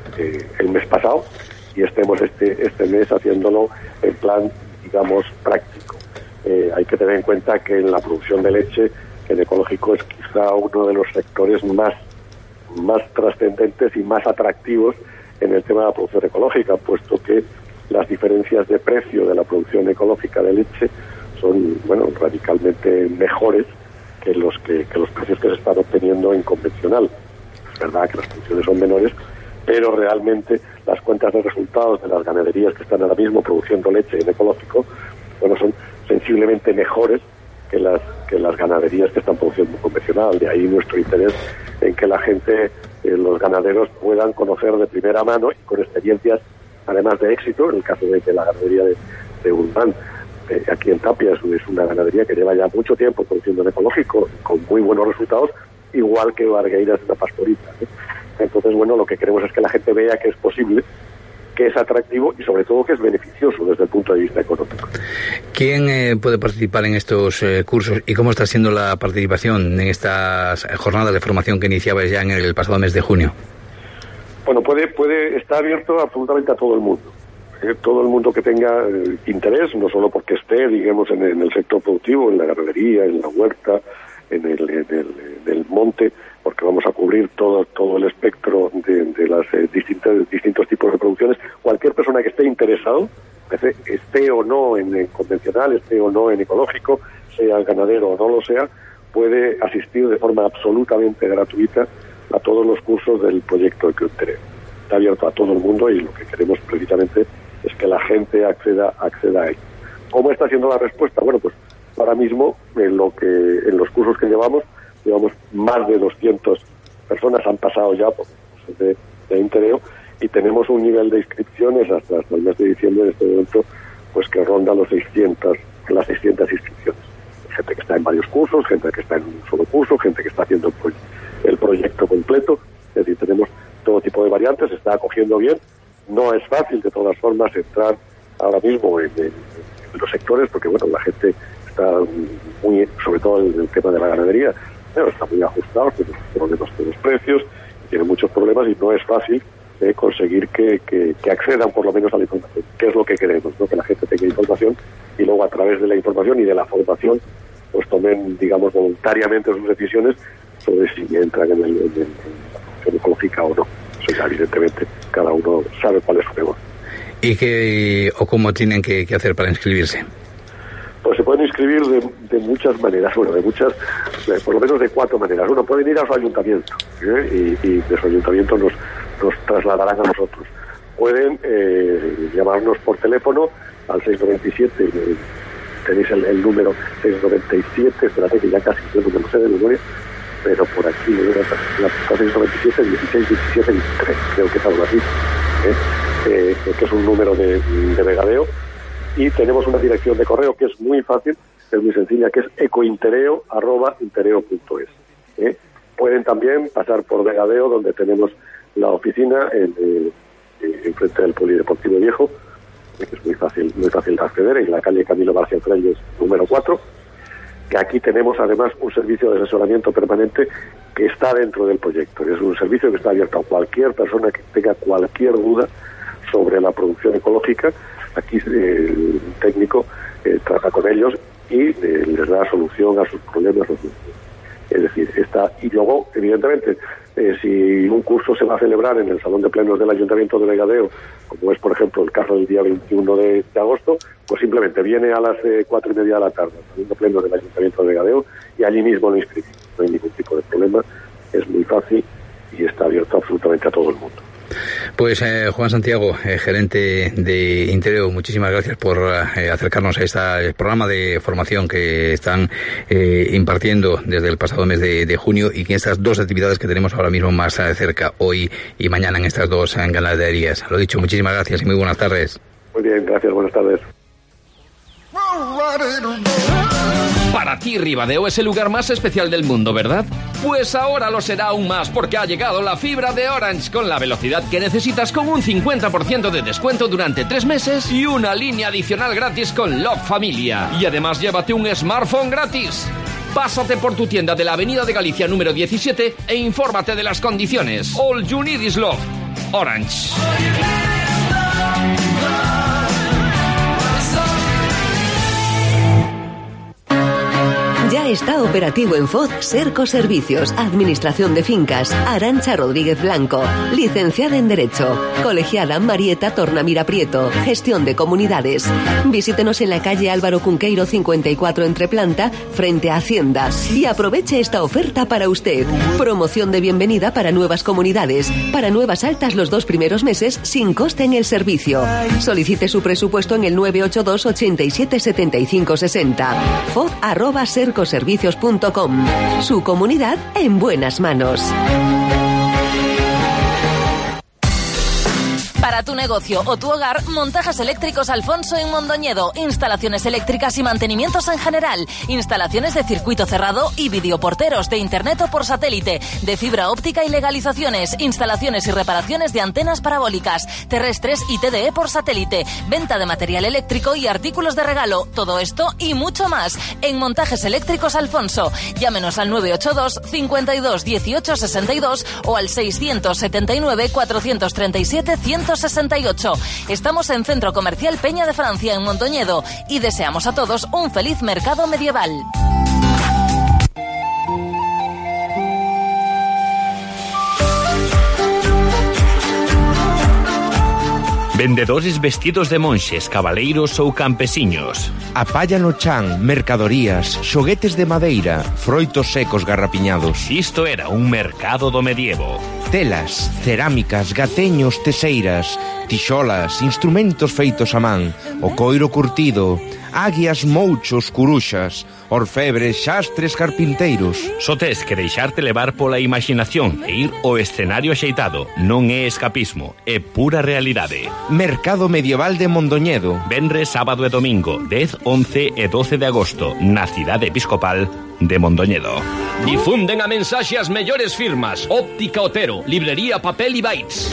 el mes pasado, y estemos este mes haciéndolo en plan, digamos, práctico. Hay que tener en cuenta que en la producción de leche, el ecológico es quizá uno de los sectores más trascendentes y más atractivos en el tema de la producción ecológica, puesto que las diferencias de precio de la producción ecológica de leche son, bueno, radicalmente mejores que los precios que se están obteniendo en convencional. Es verdad que las producciones son menores, pero realmente las cuentas de resultados de las ganaderías que están ahora mismo produciendo leche en ecológico, bueno, son sensiblemente mejores que las ganaderías que están produciendo convencional. De ahí nuestro interés en que la gente, los ganaderos, puedan conocer de primera mano y con experiencias, además de éxito, en el caso de que la ganadería de Guzmán, aquí en Tapia, es una ganadería que lleva ya mucho tiempo produciendo en ecológico, con muy buenos resultados, igual que Vargueiras, una pastorita, ¿eh? Entonces, bueno, lo que queremos es que la gente vea que es posible, que es atractivo y sobre todo que es beneficioso desde el punto de vista económico. ¿Quién puede participar en estos cursos y cómo está siendo la participación en estas jornadas de formación que iniciabais ya en el pasado mes de junio? Bueno, puede estar abierto absolutamente a todo el mundo. Todo el mundo que tenga interés, no solo porque esté, digamos, en el sector productivo, en la ganadería, en la huerta, en el monte, porque vamos a cubrir todo el espectro de las distintos tipos de producciones. Cualquier persona que esté interesado, esté o no en convencional, esté o no en ecológico, sea ganadero o no lo sea, puede asistir de forma absolutamente gratuita a todos los cursos del proyecto Ecointereo. Está abierto a todo el mundo y lo que queremos precisamente es que la gente acceda a él. ¿Cómo está siendo la respuesta? Bueno, pues ahora mismo en los cursos que llevamos más de 200 personas han pasado ya por de Intereo, y tenemos un nivel de inscripciones hasta el mes de diciembre de este evento pues que ronda las 600 inscripciones. Gente que está en varios cursos, gente que está en un solo curso, gente que está haciendo el proyecto completo. Es decir, tenemos todo tipo de variantes, se está acogiendo bien. No es fácil, de todas formas, entrar ahora mismo en los sectores, porque bueno, la gente está muy, sobre todo el tema de la ganadería, pero está muy ajustado, tiene problemas de los precios, tiene muchos problemas y no es fácil conseguir que accedan por lo menos a la información, que es lo que queremos, ¿no? Que la gente tenga información y luego a través de la información y de la formación pues tomen, digamos, voluntariamente sus decisiones sobre si entran en la producción ecológica o no. Eso ya evidentemente cada uno sabe cuál es su negocio. ¿Y qué o cómo tienen que hacer para inscribirse? Pues se pueden inscribir de muchas maneras, bueno, por lo menos de 4 maneras. Uno, pueden ir a su ayuntamiento, y de su ayuntamiento nos trasladarán a nosotros. Pueden llamarnos por teléfono al 697, tenéis el número 697, espérate que ya casi no me lo sé de memoria, pero por aquí la 697 16 17 23, creo que es algo así, que es un número de vegadeo. Y tenemos una dirección de correo que es muy fácil, es muy sencilla, que es ecointereo@intereo.es. Pueden también pasar por Vegadeo, donde tenemos la oficina en frente del Polideportivo Viejo, que es muy fácil de acceder, en la calle Camilo García Freyes número 4, que aquí tenemos además un servicio de asesoramiento permanente que está dentro del proyecto. Es un servicio que está abierto a cualquier persona que tenga cualquier duda sobre la producción ecológica. Aquí el técnico trata con ellos y les da solución a sus problemas. Es decir, y luego, evidentemente, si un curso se va a celebrar en el Salón de Plenos del Ayuntamiento de Vegadeo, como es, por ejemplo, el caso del día 21 de agosto, pues simplemente viene a las 4:30 de la tarde al Salón de Plenos del Ayuntamiento de Vegadeo y allí mismo lo inscribe. No hay ningún tipo de problema, es muy fácil y está abierto absolutamente a todo el mundo. Pues Juan Santiago, gerente de Intereo, muchísimas gracias por acercarnos a este programa de formación que están impartiendo desde el pasado mes de junio, y que estas 2 actividades que tenemos ahora mismo más cerca, hoy y mañana, en estas 2 ganaderías. Lo dicho, muchísimas gracias y muy buenas tardes. Muy bien, gracias, buenas tardes. Para ti, Ribadeo es el lugar más especial del mundo, ¿verdad? Pues ahora lo será aún más, porque ha llegado la fibra de Orange con la velocidad que necesitas, con un 50% de descuento durante 3 meses y una línea adicional gratis con Love Familia. Y además llévate un smartphone gratis. Pásate por tu tienda de la Avenida de Galicia número 17 e infórmate de las condiciones. All you need is love. Orange. Ya está operativo en FOD Serco Servicios, Administración de Fincas, Arantxa Rodríguez Blanco, licenciada en Derecho, colegiada Marieta Tornamira Prieto, Gestión de Comunidades. Visítenos en la calle Álvaro Cunqueiro 54 Entreplanta, frente a Hacienda, y aproveche esta oferta para usted. Promoción de bienvenida para nuevas comunidades, para nuevas altas los 2 primeros meses sin coste en el servicio. Solicite su presupuesto en el 982 87 75 60. FOD@sercoservicios.com. Su comunidad en buenas manos. Para tu negocio o tu hogar, Montajes Eléctricos Alfonso en Mondoñedo. Instalaciones eléctricas y mantenimientos en general. Instalaciones de circuito cerrado y videoporteros de internet o por satélite, de fibra óptica y legalizaciones. Instalaciones y reparaciones de antenas parabólicas, terrestres y TDE por satélite. Venta de material eléctrico y artículos de regalo. Todo esto y mucho más en Montajes Eléctricos Alfonso. Llámenos al 982 52 18 62 o al 679 437 168. Estamos en Centro Comercial Peña de Francia, en Mondoñedo, y deseamos a todos un feliz mercado medieval. Vendedores vestidos de monxes, cabaleiros ou campesiños. A palla no chan, mercadorías, xoguetes de madeira, froitos secos garrapiñados. Isto era un mercado do medievo. Telas, cerámicas, gateños, teseiras, tixolas, instrumentos feitos a man, o coiro curtido, águias, mouchos, curuxas, orfebres, xastres, carpinteiros. Só tes que deixarte levar pola imaginación e ir ao escenario axeitado. Non é escapismo, é pura realidade. Mercado Medieval de Mondoñedo. Venres, sábado e domingo, 10, 11 e 12 de agosto, na cidade episcopal de Mondoñedo. Difunden a mensaxe as mellores firmas: Óptica Otero, Librería Papel y Bytes.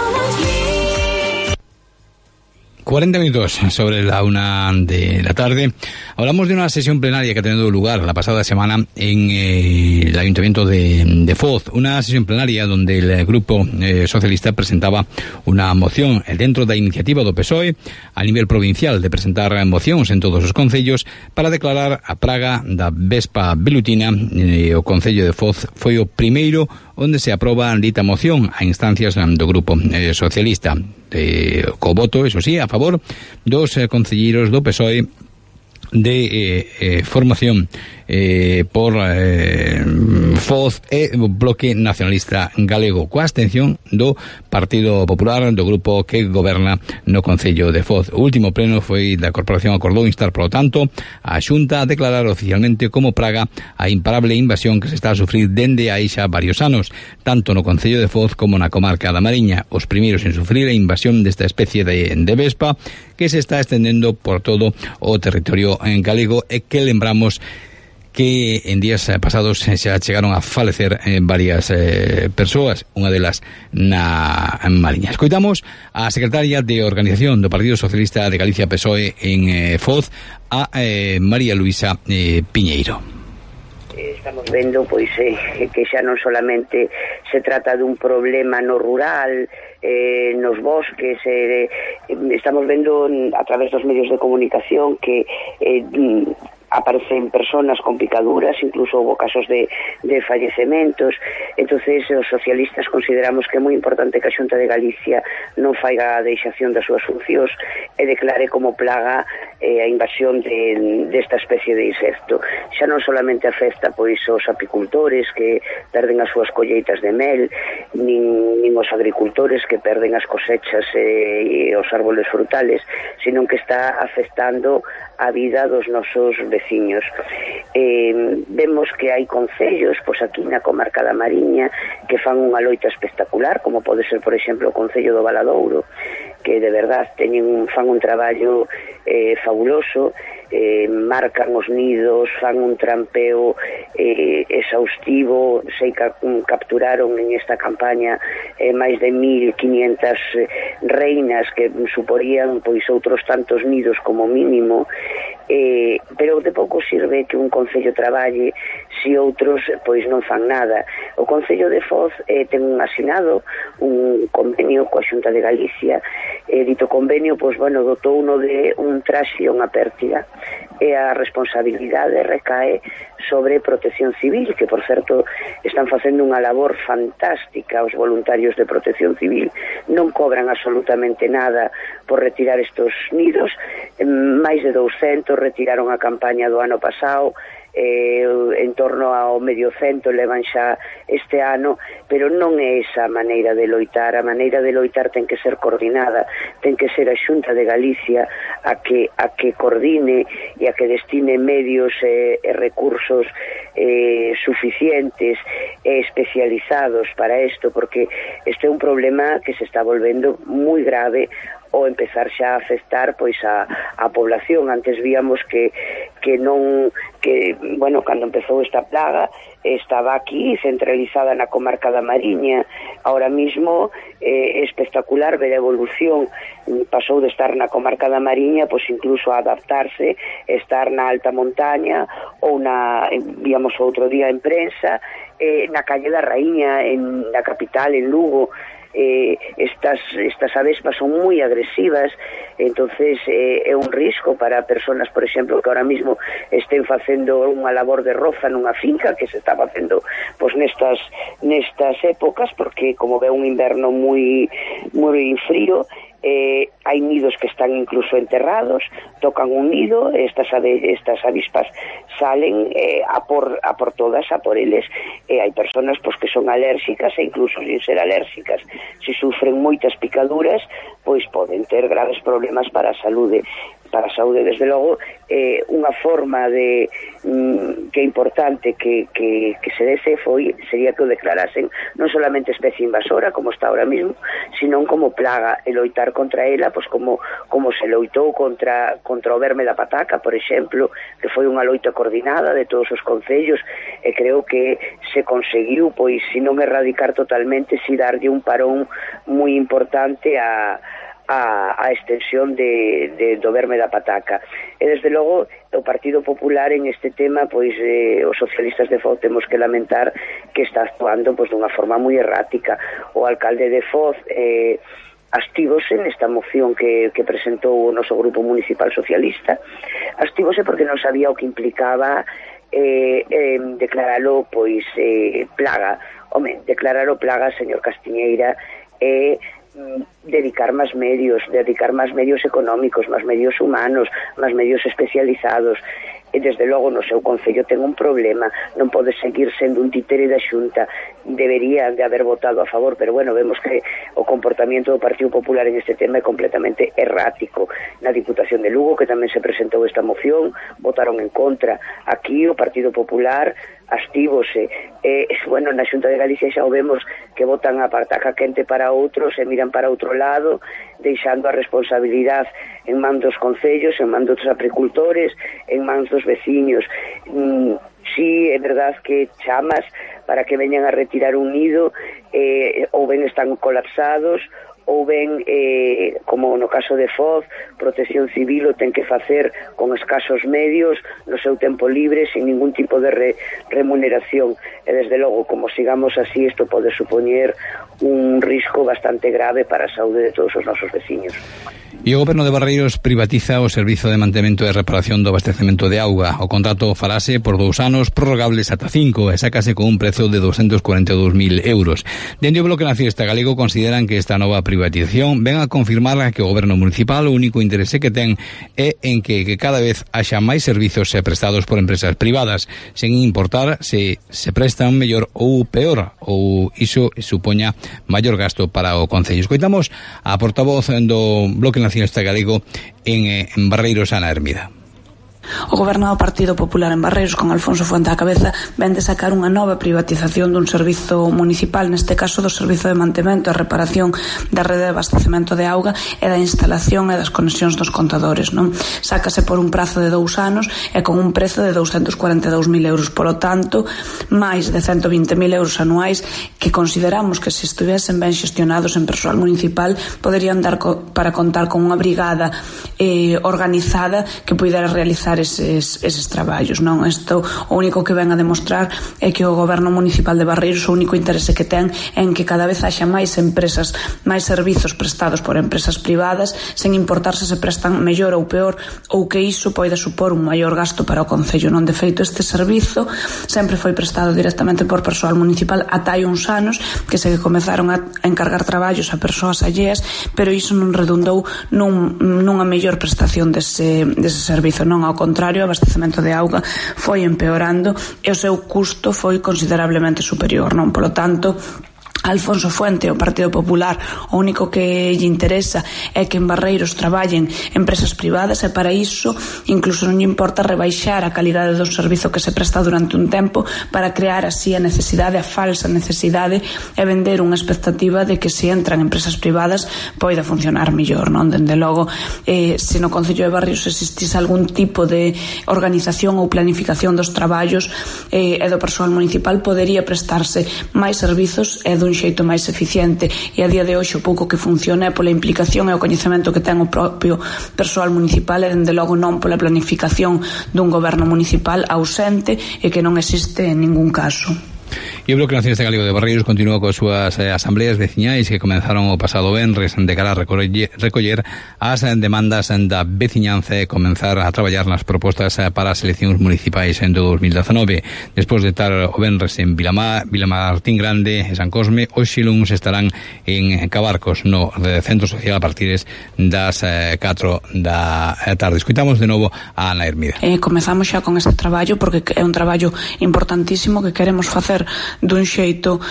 40 minutos sobre la 1 de la tarde. Hablamos de una sesión plenaria que ha tenido lugar la pasada semana en el Ayuntamiento de Foz. Una sesión plenaria donde el Grupo Socialista presentaba una moción dentro da iniciativa do PSOE a nivel provincial de presentar mocións en todos os concellos para declarar a praga da vespa velutina. O Concello de Foz foi o primeiro onde se aproba dita moción a instancias do Grupo Socialista. Co voto, eso sí, a favor dos concelleiros do PSOE de formación por Foz e o Bloque Nacionalista Galego, coa abstención do Partido Popular, do grupo que goberna no Concello de Foz. O último pleno foi da Corporación acordou instar, polo tanto, a Xunta a declarar oficialmente como praga a imparable invasión que se está a sufrir dende hai xa varios anos, tanto no Concello de Foz como na comarca da Mariña, os primeiros en sufrir a invasión desta especie de vespa que se está estendendo por todo o territorio en galego e que lembramos que en días pasados xa chegaron a falecer varias persoas, unha delas na Mariña. Escoitamos a secretaria de Organización do Partido Socialista de Galicia PSOE en Foz, a María Luisa Piñeiro. Estamos vendo pois que xa non solamente se trata dun problema no rural, nos bosques, estamos vendo a través dos medios de comunicación que aparecen personas con picaduras, incluso hubo casos de fallecementos. Entonces os socialistas consideramos que é moi importante que a Xunta de Galicia non faiga a deixación das súas funcións e declare como plaga a invasión desta especie de insecto. Xa non solamente afecta pois os apicultores que perden as súas colleitas de mel, nin os agricultores que perden as cosechas e os árboles frutales, sino que está afectando a vida dos nosos veciños. Vemos que hai concellos, pois aquí na comarca da Mariña, que fan unha loita espectacular, como pode ser, por exemplo, o Concello do Valadouro, que de verdad fan un traballo fabuloso, marcan os nidos, fan un trampeo exhaustivo. Sei que capturaron en esta campaña máis de 1.500 reinas que suporían pois outros tantos nidos como mínimo, pero de pouco sirve que un concello traballe se outros pois non fan nada. O Concello de Foz ten asinado un convenio coa Xunta de Galicia, dito convenio pois bueno, dotou uno de un traxe e unha pértiga, e a responsabilidade recae sobre Protección Civil, que por certo están facendo unha labor fantástica. Os voluntarios de Protección Civil non cobran absolutamente nada por retirar estos nidos. Máis de 200 retiraron a campaña do ano pasado, en torno ao medio cento levan xa este ano, pero non é esa a maneira de loitar. A maneira de loitar ten que ser coordinada, ten que ser a Xunta de Galicia a que coordine e a que destine medios e recursos suficientes e especializados para isto, porque este é un problema que se está volvendo moi grave ou empezar xa a afectar pois a población. Antes víamos que bueno, cando empezou esta plaga estaba aquí centralizada na comarca da Mariña. Ahora mismo é espectacular ver a evolución. Pasou de estar na comarca da Mariña pois incluso a adaptarse, estar na alta montaña ou víamos outro día en prensa na calle da Raíña, na capital, en Lugo. Estas avespas son moi agresivas, entonces é un risco para personas, por exemplo, que ahora mismo estén facendo unha labor de roza nunha finca, que se está facendo pois nestas épocas, porque como ve un inverno moi frío, hai nidos que están incluso enterrados, tocan un nido, estas avispas salen a por todas, a por eles, e hai personas pois que son alérxicas e incluso sin ser alérxicas, se sufren moitas picaduras, pois poden ter graves problemas para a saúde. para a saúde. Desde logo, unha forma de que é importante que se dese sería que o declarasen non solamente especie invasora, como está ahora mismo, sino como plaga, e loitar contra ela, pois como se loitou contra o verme da pataca, por exemplo, que foi unha loita coordinada de todos os concellos, e creo que se conseguiu, pois, se non erradicar totalmente, si darlle un parón moi importante a extensión do verme da pataca. E desde logo o Partido Popular en este tema, pois os socialistas de Foz temos que lamentar que está actuando pois dunha forma moi errática. O alcalde de Foz astívose nesta moción que presentou o noso grupo municipal socialista, astívose porque non sabía o que implicaba declaralo pois plaga. Home, declaralo plaga, señor Castiñeira, dedicar máis medios económicos, máis medios humanos, máis medios especializados. E desde logo no seu concello ten un problema, non pode seguir sendo un títere da Xunta, debería de haber votado a favor, pero bueno, vemos que o comportamento do Partido Popular en este tema é completamente errático. Na Diputación de Lugo, que tamén se presentou esta moción, votaron en contra. Aquí o Partido Popular astívose. Bueno, na Xunta de Galicia xa o vemos que votan a pataca quente para outros e miran para outro lado, deixando a responsabilidade en man dos concellos, en man dos apicultores, en mans dos veciños. Sí, é verdad que chamas para que veñan a retirar un nido, ou ben están colapsados, ou ben, como no caso de Foz, Protección Civil o ten que facer con escasos medios, no seu tempo libre, sin ningún tipo de remuneración. E desde logo, como sigamos así, isto pode supoñer un risco bastante grave para a saúde de todos os nosos veciños. E o Goberno de Barreiros privatiza o servizo de mantemento e reparación do abastecemento de auga. O contrato farase por 2 anos, prorrogables ata 5, e sácase con un prezo de 242.000 euros. Dende o Bloque Nacionalista Galego consideran que esta nova privatización ven a confirmar que o Goberno municipal o único interese que ten é en que cada vez haxa máis servizos prestados por empresas privadas, sen importar se prestan mellor ou peor, ou iso supoña maior gasto para o Concello. Escoitamos a portavoz do Bloque Nacionalista Galego en Barreiros, Ana Hermida. O Goberno do Partido Popular en Barreiros, con Alfonso Fuente á cabeza, ven de sacar unha nova privatización dun servizo municipal, neste caso do servizo de mantemento e reparación da rede de abastecemento de auga e da instalación e das conexións dos contadores, non? Sácase por un prazo de 2 anos e con un prezo de 242.000 euros. Polo tanto, máis de 120.000 euros anuais que consideramos que se estuviesen ben xestionados en persoal municipal poderían dar para contar con unha brigada organizada que pudera realizar eses traballos, non? Isto o único que ven a demostrar é que o Goberno Municipal de Barreiros o único interese que ten en que cada vez haxa máis empresas, máis servizos prestados por empresas privadas, sen importar se prestan mellor ou peor, ou que iso poida supor un maior gasto para o Concello, non? De feito, este servizo sempre foi prestado directamente por persoal municipal ata hai uns anos que se comezaron a encargar traballos a persoas alleas, pero iso non redundou nunha mellor prestación dese servizo, non? Ao contrario, o abastecemento de auga foi empeorando e o seu custo foi considerablemente superior, non? Polo tanto, Alfonso Fuente, o Partido Popular, o único que lle interesa é que en Barreiros traballen empresas privadas, e para iso incluso non lle importa rebaixar a calidade do servizo que se presta durante un tempo para crear así a necesidade, a falsa necesidade, e vender unha expectativa de que se entran empresas privadas poida funcionar mellor, non? Dende logo, se no Concello de Barreiros existise algún tipo de organización ou planificación dos traballos e do persoal municipal, podería prestarse máis servizos e dun xeito máis eficiente, e a día de hoxe o pouco que funciona é pola implicación e o coñecemento que ten o propio persoal municipal e dende logo non pola planificación dun goberno municipal ausente e que non existe en ningún caso. E o Bloque Nacionalista Galego de Barreiros continúa coas súas asambleas veciñais que comenzaron o pasado venres de cara a recoller as demandas da veciñanza e comenzar a traballar nas propostas para as eleccións municipais en 2019. Despois de estar o venres en Vilamartín Grande e San Cosme, hoxe luns estarán en Cabarcos, no Centro Social, a partir das 4 da tarde. Escuitamos de novo a Ana Hermida. Comezamos xa con este traballo porque é un traballo importantísimo que queremos facer facer dun xeito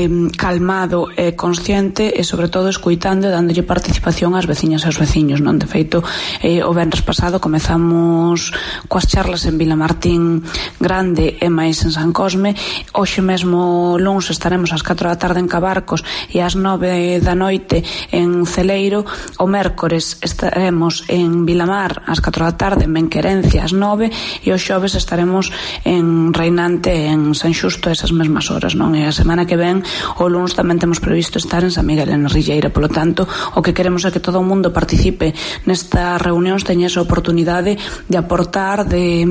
calmado e consciente e sobre todo escoitando e dándolle participación ás veciñas e aos veciños, non? De feito, o venres pasado comezamos coas charlas en Vilamartín Grande e máis en San Cosme. Hoxe mesmo luns estaremos ás 4 da tarde en Cabarcos e ás 9 da noite en Celeiro. O mércores estaremos en Vilamar ás 4 da tarde, en Benquerencia ás 9, e o xoves estaremos en Reinante en San Xusto esas mesmas horas, non? E a semana que ven, o luns tamén temos previsto estar en San Miguel en Rilleira. Polo tanto, o que queremos é que todo o mundo participe nestas reunións, teña esa oportunidade de aportar, de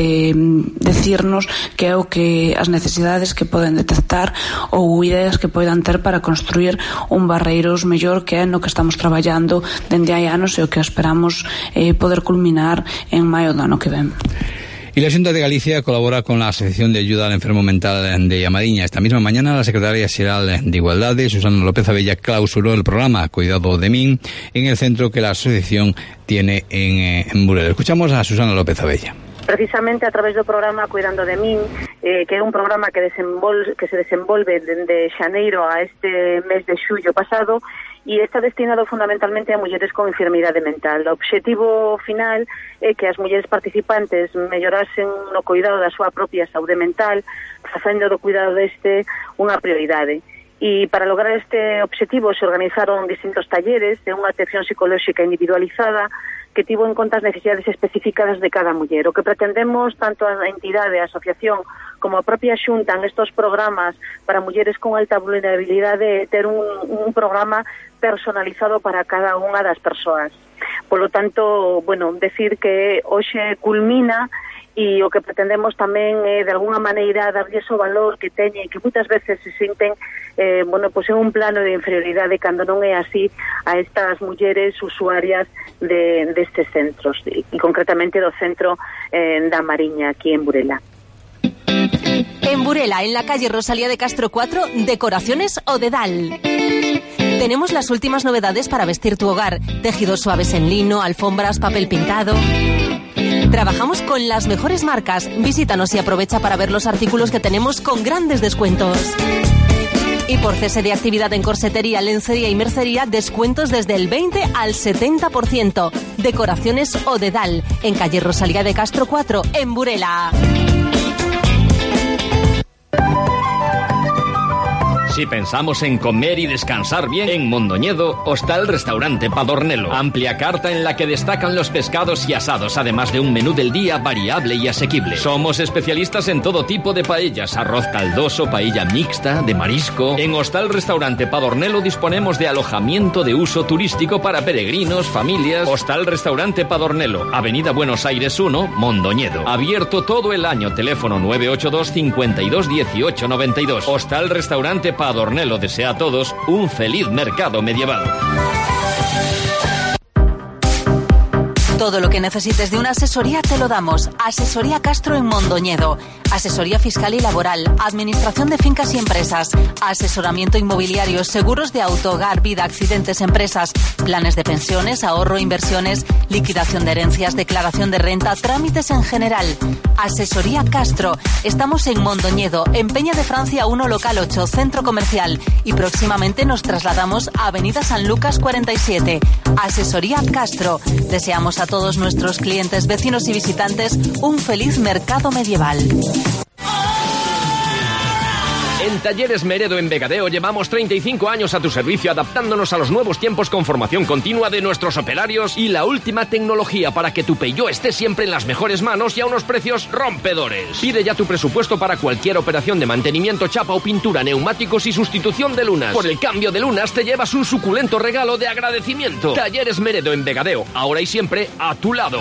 decirnos que é o que as necesidades que poden detectar ou ideas que poidan ter para construir un Barreiros mellor, que é no que estamos traballando dende hai anos e o que esperamos poder culminar en maio do ano que ven. Y la Xunta de Galicia colabora con la Asociación de Ayuda al Enfermo Mental de Amadiña. Esta misma mañana la Secretaria Xeral de Igualdade, Susana López Abella, clausuró el programa Cuidado de Min en el centro que la asociación tiene en Burela. Escuchamos a Susana López Abella. Precisamente a través do programa Cuidando de Min, que é un programa que se desenvolve dende xaneiro a este mes de xullo pasado, e está destinado fundamentalmente a mulleres con enfermidade mental. O obxectivo final é que as mulleres participantes mellorasen no cuidado da súa propia saúde mental, facendo do cuidado deste unha prioridade. E para lograr este obxectivo se organizaron distintos talleres de unha atención psicolóxica individualizada que tivo en conta as necesidades especificadas de cada muller. O que pretendemos, tanto a entidade, a asociación, como a propia Xunta, en estos programas para mulleres con alta vulnerabilidade, ter un programa personalizado para cada unha das persoas. Polo tanto, decir que hoxe culmina, e o que pretendemos tamén é, de alguna maneira, darlle o valor que teñen, que moitas veces se sinten en un plano de inferioridade cando non é así, a estas mulleres usuarias destes centros, e concretamente do centro da Mariña, aquí en Burela. En Burela, en la calle Rosalía de Castro 4, Decoraciones Odedal. Tenemos las últimas novedades para vestir tu hogar. Tejidos suaves en lino, alfombras, papel pintado. Trabajamos con las mejores marcas. Visítanos y aprovecha para ver los artículos que tenemos con grandes descuentos. Y por cese de actividad en corsetería, lencería y mercería, descuentos desde el 20 al 70%. Decoraciones Odedal, en calle Rosalía de Castro 4, en Burela. Si pensamos en comer y descansar bien, en Mondoñedo, Hostal Restaurante Padornelo. Amplia carta en la que destacan los pescados y asados, además de un menú del día variable y asequible. Somos especialistas en todo tipo de paellas, arroz caldoso, paella mixta, de marisco. En Hostal Restaurante Padornelo disponemos de alojamiento de uso turístico para peregrinos, familias. Hostal Restaurante Padornelo, Avenida Buenos Aires 1, Mondoñedo. Abierto todo el año, teléfono 982 52 18 92. Hostal Restaurante Padornelo desea a todos un feliz mercado medieval. Todo lo que necesites de una asesoría te lo damos. Asesoría Castro en Mondoñedo. Asesoría fiscal y laboral, administración de fincas y empresas, asesoramiento inmobiliario, seguros de auto, hogar, vida, accidentes, empresas, planes de pensiones, ahorro, inversiones, liquidación de herencias, declaración de renta, trámites en general. Asesoría Castro. Estamos en Mondoñedo, en Peña de Francia 1, local 8, centro comercial, y próximamente nos trasladamos a Avenida San Lucas 47. Asesoría Castro. Deseamos a todos nuestros clientes, vecinos y visitantes un feliz mercado medieval. En Talleres Meredo en Vegadeo llevamos 35 años a tu servicio, adaptándonos a los nuevos tiempos con formación continua de nuestros operarios y la última tecnología para que tu Peugeot esté siempre en las mejores manos y a unos precios rompedores. Pide ya tu presupuesto para cualquier operación de mantenimiento, chapa o pintura, neumáticos y sustitución de lunas. Por el cambio de lunas te llevas un suculento regalo de agradecimiento. Talleres Meredo en Vegadeo, ahora y siempre a tu lado.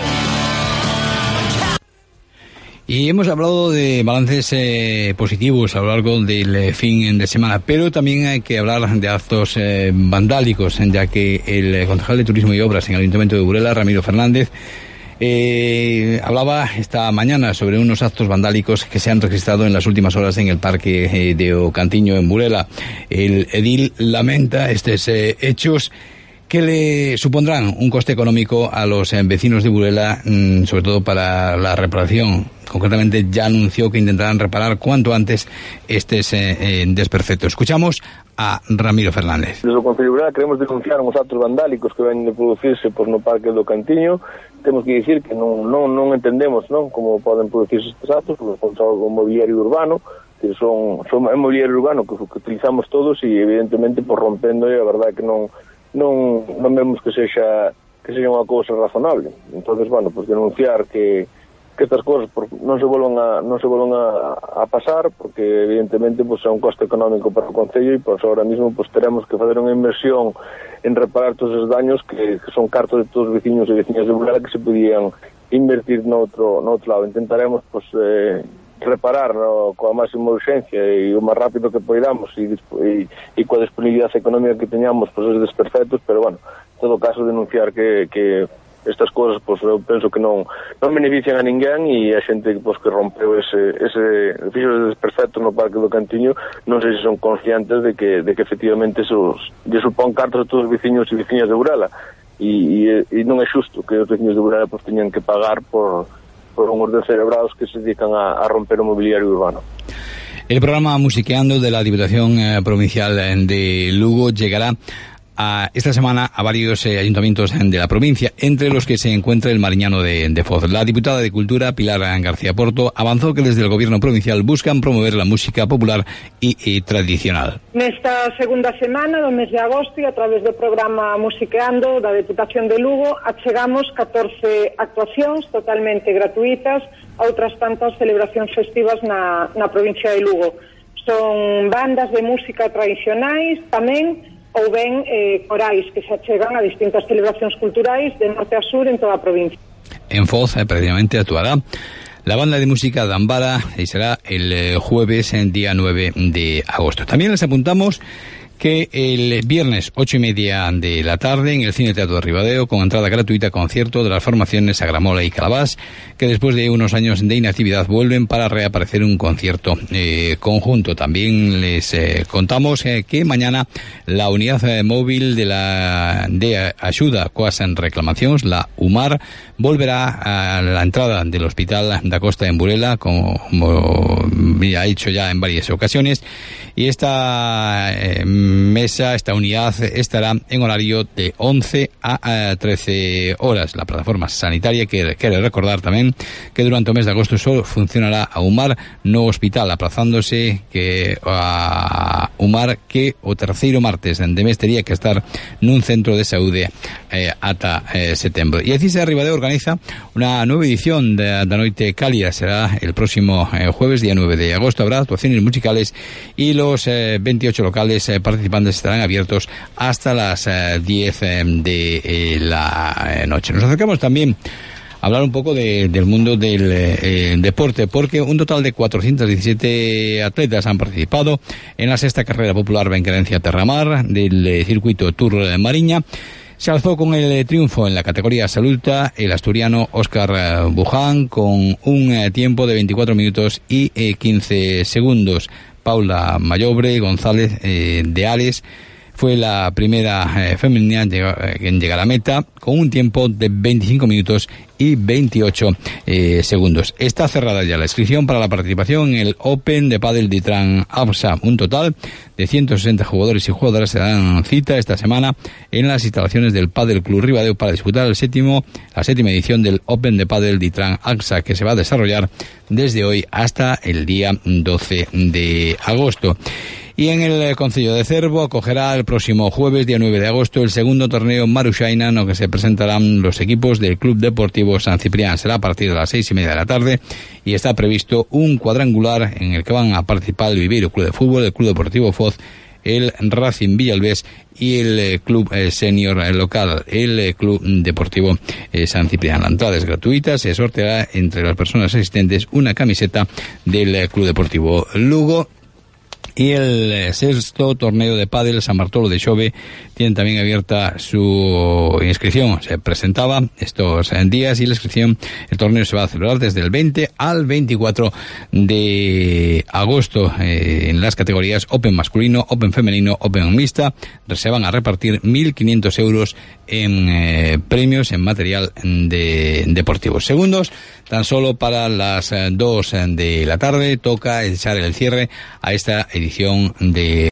Y hemos hablado de balances positivos a lo largo del fin de semana, pero también hay que hablar de actos vandálicos, ya que el concejal de Turismo y Obras en el Ayuntamiento de Burela, Ramiro Fernández, hablaba esta mañana sobre unos actos vandálicos que se han registrado en las últimas horas en el Parque de Ocantiño en Burela. El edil lamenta estos hechos que le supondrán un coste económico a los vecinos de Burela, sobre todo para la reparación. Concretamente ya anunció que intentarán reparar cuanto antes estes desperfectos. Escuchamos a Ramiro Fernández. Desde o Concello de Burela queremos denunciar os actos vandálicos que ven de producirse no Parque do Cantiño. Temos que dicir que non entendemos como poden producirse estes actos, porque contra o mobiliario urbano, que son mobiliario urbano que utilizamos todos e evidentemente rompendo, a verdade que non vemos que sexa unha cousa razonable. Entonces, pues denunciar que estas cousas non se volvan a pasar, porque evidentemente é un coste económico para o Concello e ahora mismo teremos que fazer unha inversión en reparar todos os daños que son cartos de todos os veciños e veciñas de Burela que se podían invertir no outro lado. Intentaremos reparar coa máxima urxencia e o máis rápido que poidamos e coa disponibilidade económica que teñamos os desperfectos, pero en todo caso denunciar que estas cousas eu penso que non benefician a ninguén, e a xente que rompeu ese fixo de desperfecto no Parque do Cantiño non sei se son conscientes de que efectivamente lle supón cartos a todos os veciños e veciñas de Burela, e non é xusto que os veciños de Burela teñan que pagar por unhos descerebrados que se dedican a romper o mobiliario urbano. El programa Musiqueando de la Diputación Provincial de Lugo llegará esta semana a varios ayuntamientos de la provincia, entre los que se encuentra el Mariñano de Foz. La diputada de Cultura, Pilar García Porto, avanzó que desde el gobierno provincial buscan promover la música popular y tradicional. Nesta segunda semana do mes de agosto, e a través do programa Musiqueando da Diputación de Lugo, achegamos 14 actuacións totalmente gratuitas a outras tantas celebracións festivas na provincia de Lugo. Son bandas de música tradicionais tamén, ou ben corais que se achegan a distintas celebracións culturais de norte a sur en toda a provincia. En Foz, precisamente, actuará la banda de música de Ambara y será el jueves, día 9 de agosto. También les apuntamos que el viernes 8:30 de la tarde en el Cine Teatro de Ribadeo, con entrada gratuita, concierto de las formaciones Agramola y Calabás, que después de unos años de inactividad vuelven para reaparecer un concierto conjunto. También les contamos que mañana la unidad móvil de ayuda coas en reclamacións, la UMAR, volverá a la entrada del Hospital da Costa en Burela, como ha hecho ya en varias ocasiones, y esta esta unidad estará en horario de 11 a 13 horas. La plataforma sanitaria quiere recordar también que durante el mes de agosto solo funcionará a UMAR no hospital, aplazándose que a UMAR que o terceiro martes de mes tería que estar nun centro de saúde ata setembro. E a CISA Ribadeo organiza una nueva edición da Noite Cálida. Será el próximo jueves, día 9 de agosto. Habrá actuaciones musicales y los 28 locales participantes estarán abiertos hasta las 10 de la noche. Nos acercamos también a hablar un poco del mundo del deporte, porque un total de 417 atletas han participado en la sexta carrera popular Benquerencia Terramar del circuito Tour de Mariña. Se alzó con el triunfo en la categoría absoluta el asturiano Óscar Buján con un tiempo de 24 minutos y 15 segundos. Paula Mayobre González de Ales fue la primera femenina en llegar a la meta con un tiempo de 25 minutos y 28 segundos. Está cerrada ya la inscripción para la participación en el Open de Pádel Ditran APSA. Un total de 160 jugadores y jugadoras se dan cita esta semana en las instalaciones del Pádel Club Ribadeo para disputar la séptima edición del Open de Pádel Ditran APSA, que se va a desarrollar desde hoy hasta el día 12 de agosto. Y en el Concello de Cervo acogerá el próximo jueves, día 9 de agosto, el segundo torneo Maruxaina, en el que se presentarán los equipos del Club Deportivo San Ciprián. Será a partir de las 6:30 de la tarde y está previsto un cuadrangular en el que van a participar el Viveiro Club de Fútbol, el Club Deportivo Foz, el Racing Villalbés y el Club Senior local, el Club Deportivo San Ciprián. La entrada es gratuita, se sorteará entre las personas asistentes una camiseta del Club Deportivo Lugo. Y el sexto torneo de pádel San Bartolo de Xove tiene también abierta su inscripción. Se presentaba estos días y la inscripción, el torneo se va a celebrar desde el 20 al 24 de agosto en las categorías Open masculino, Open femenino, Open mixta. Se van a repartir 1.500 euros en premios en material deportivo. Segundos tan solo para las 2 de la tarde. Toca echar el cierre a esta edición de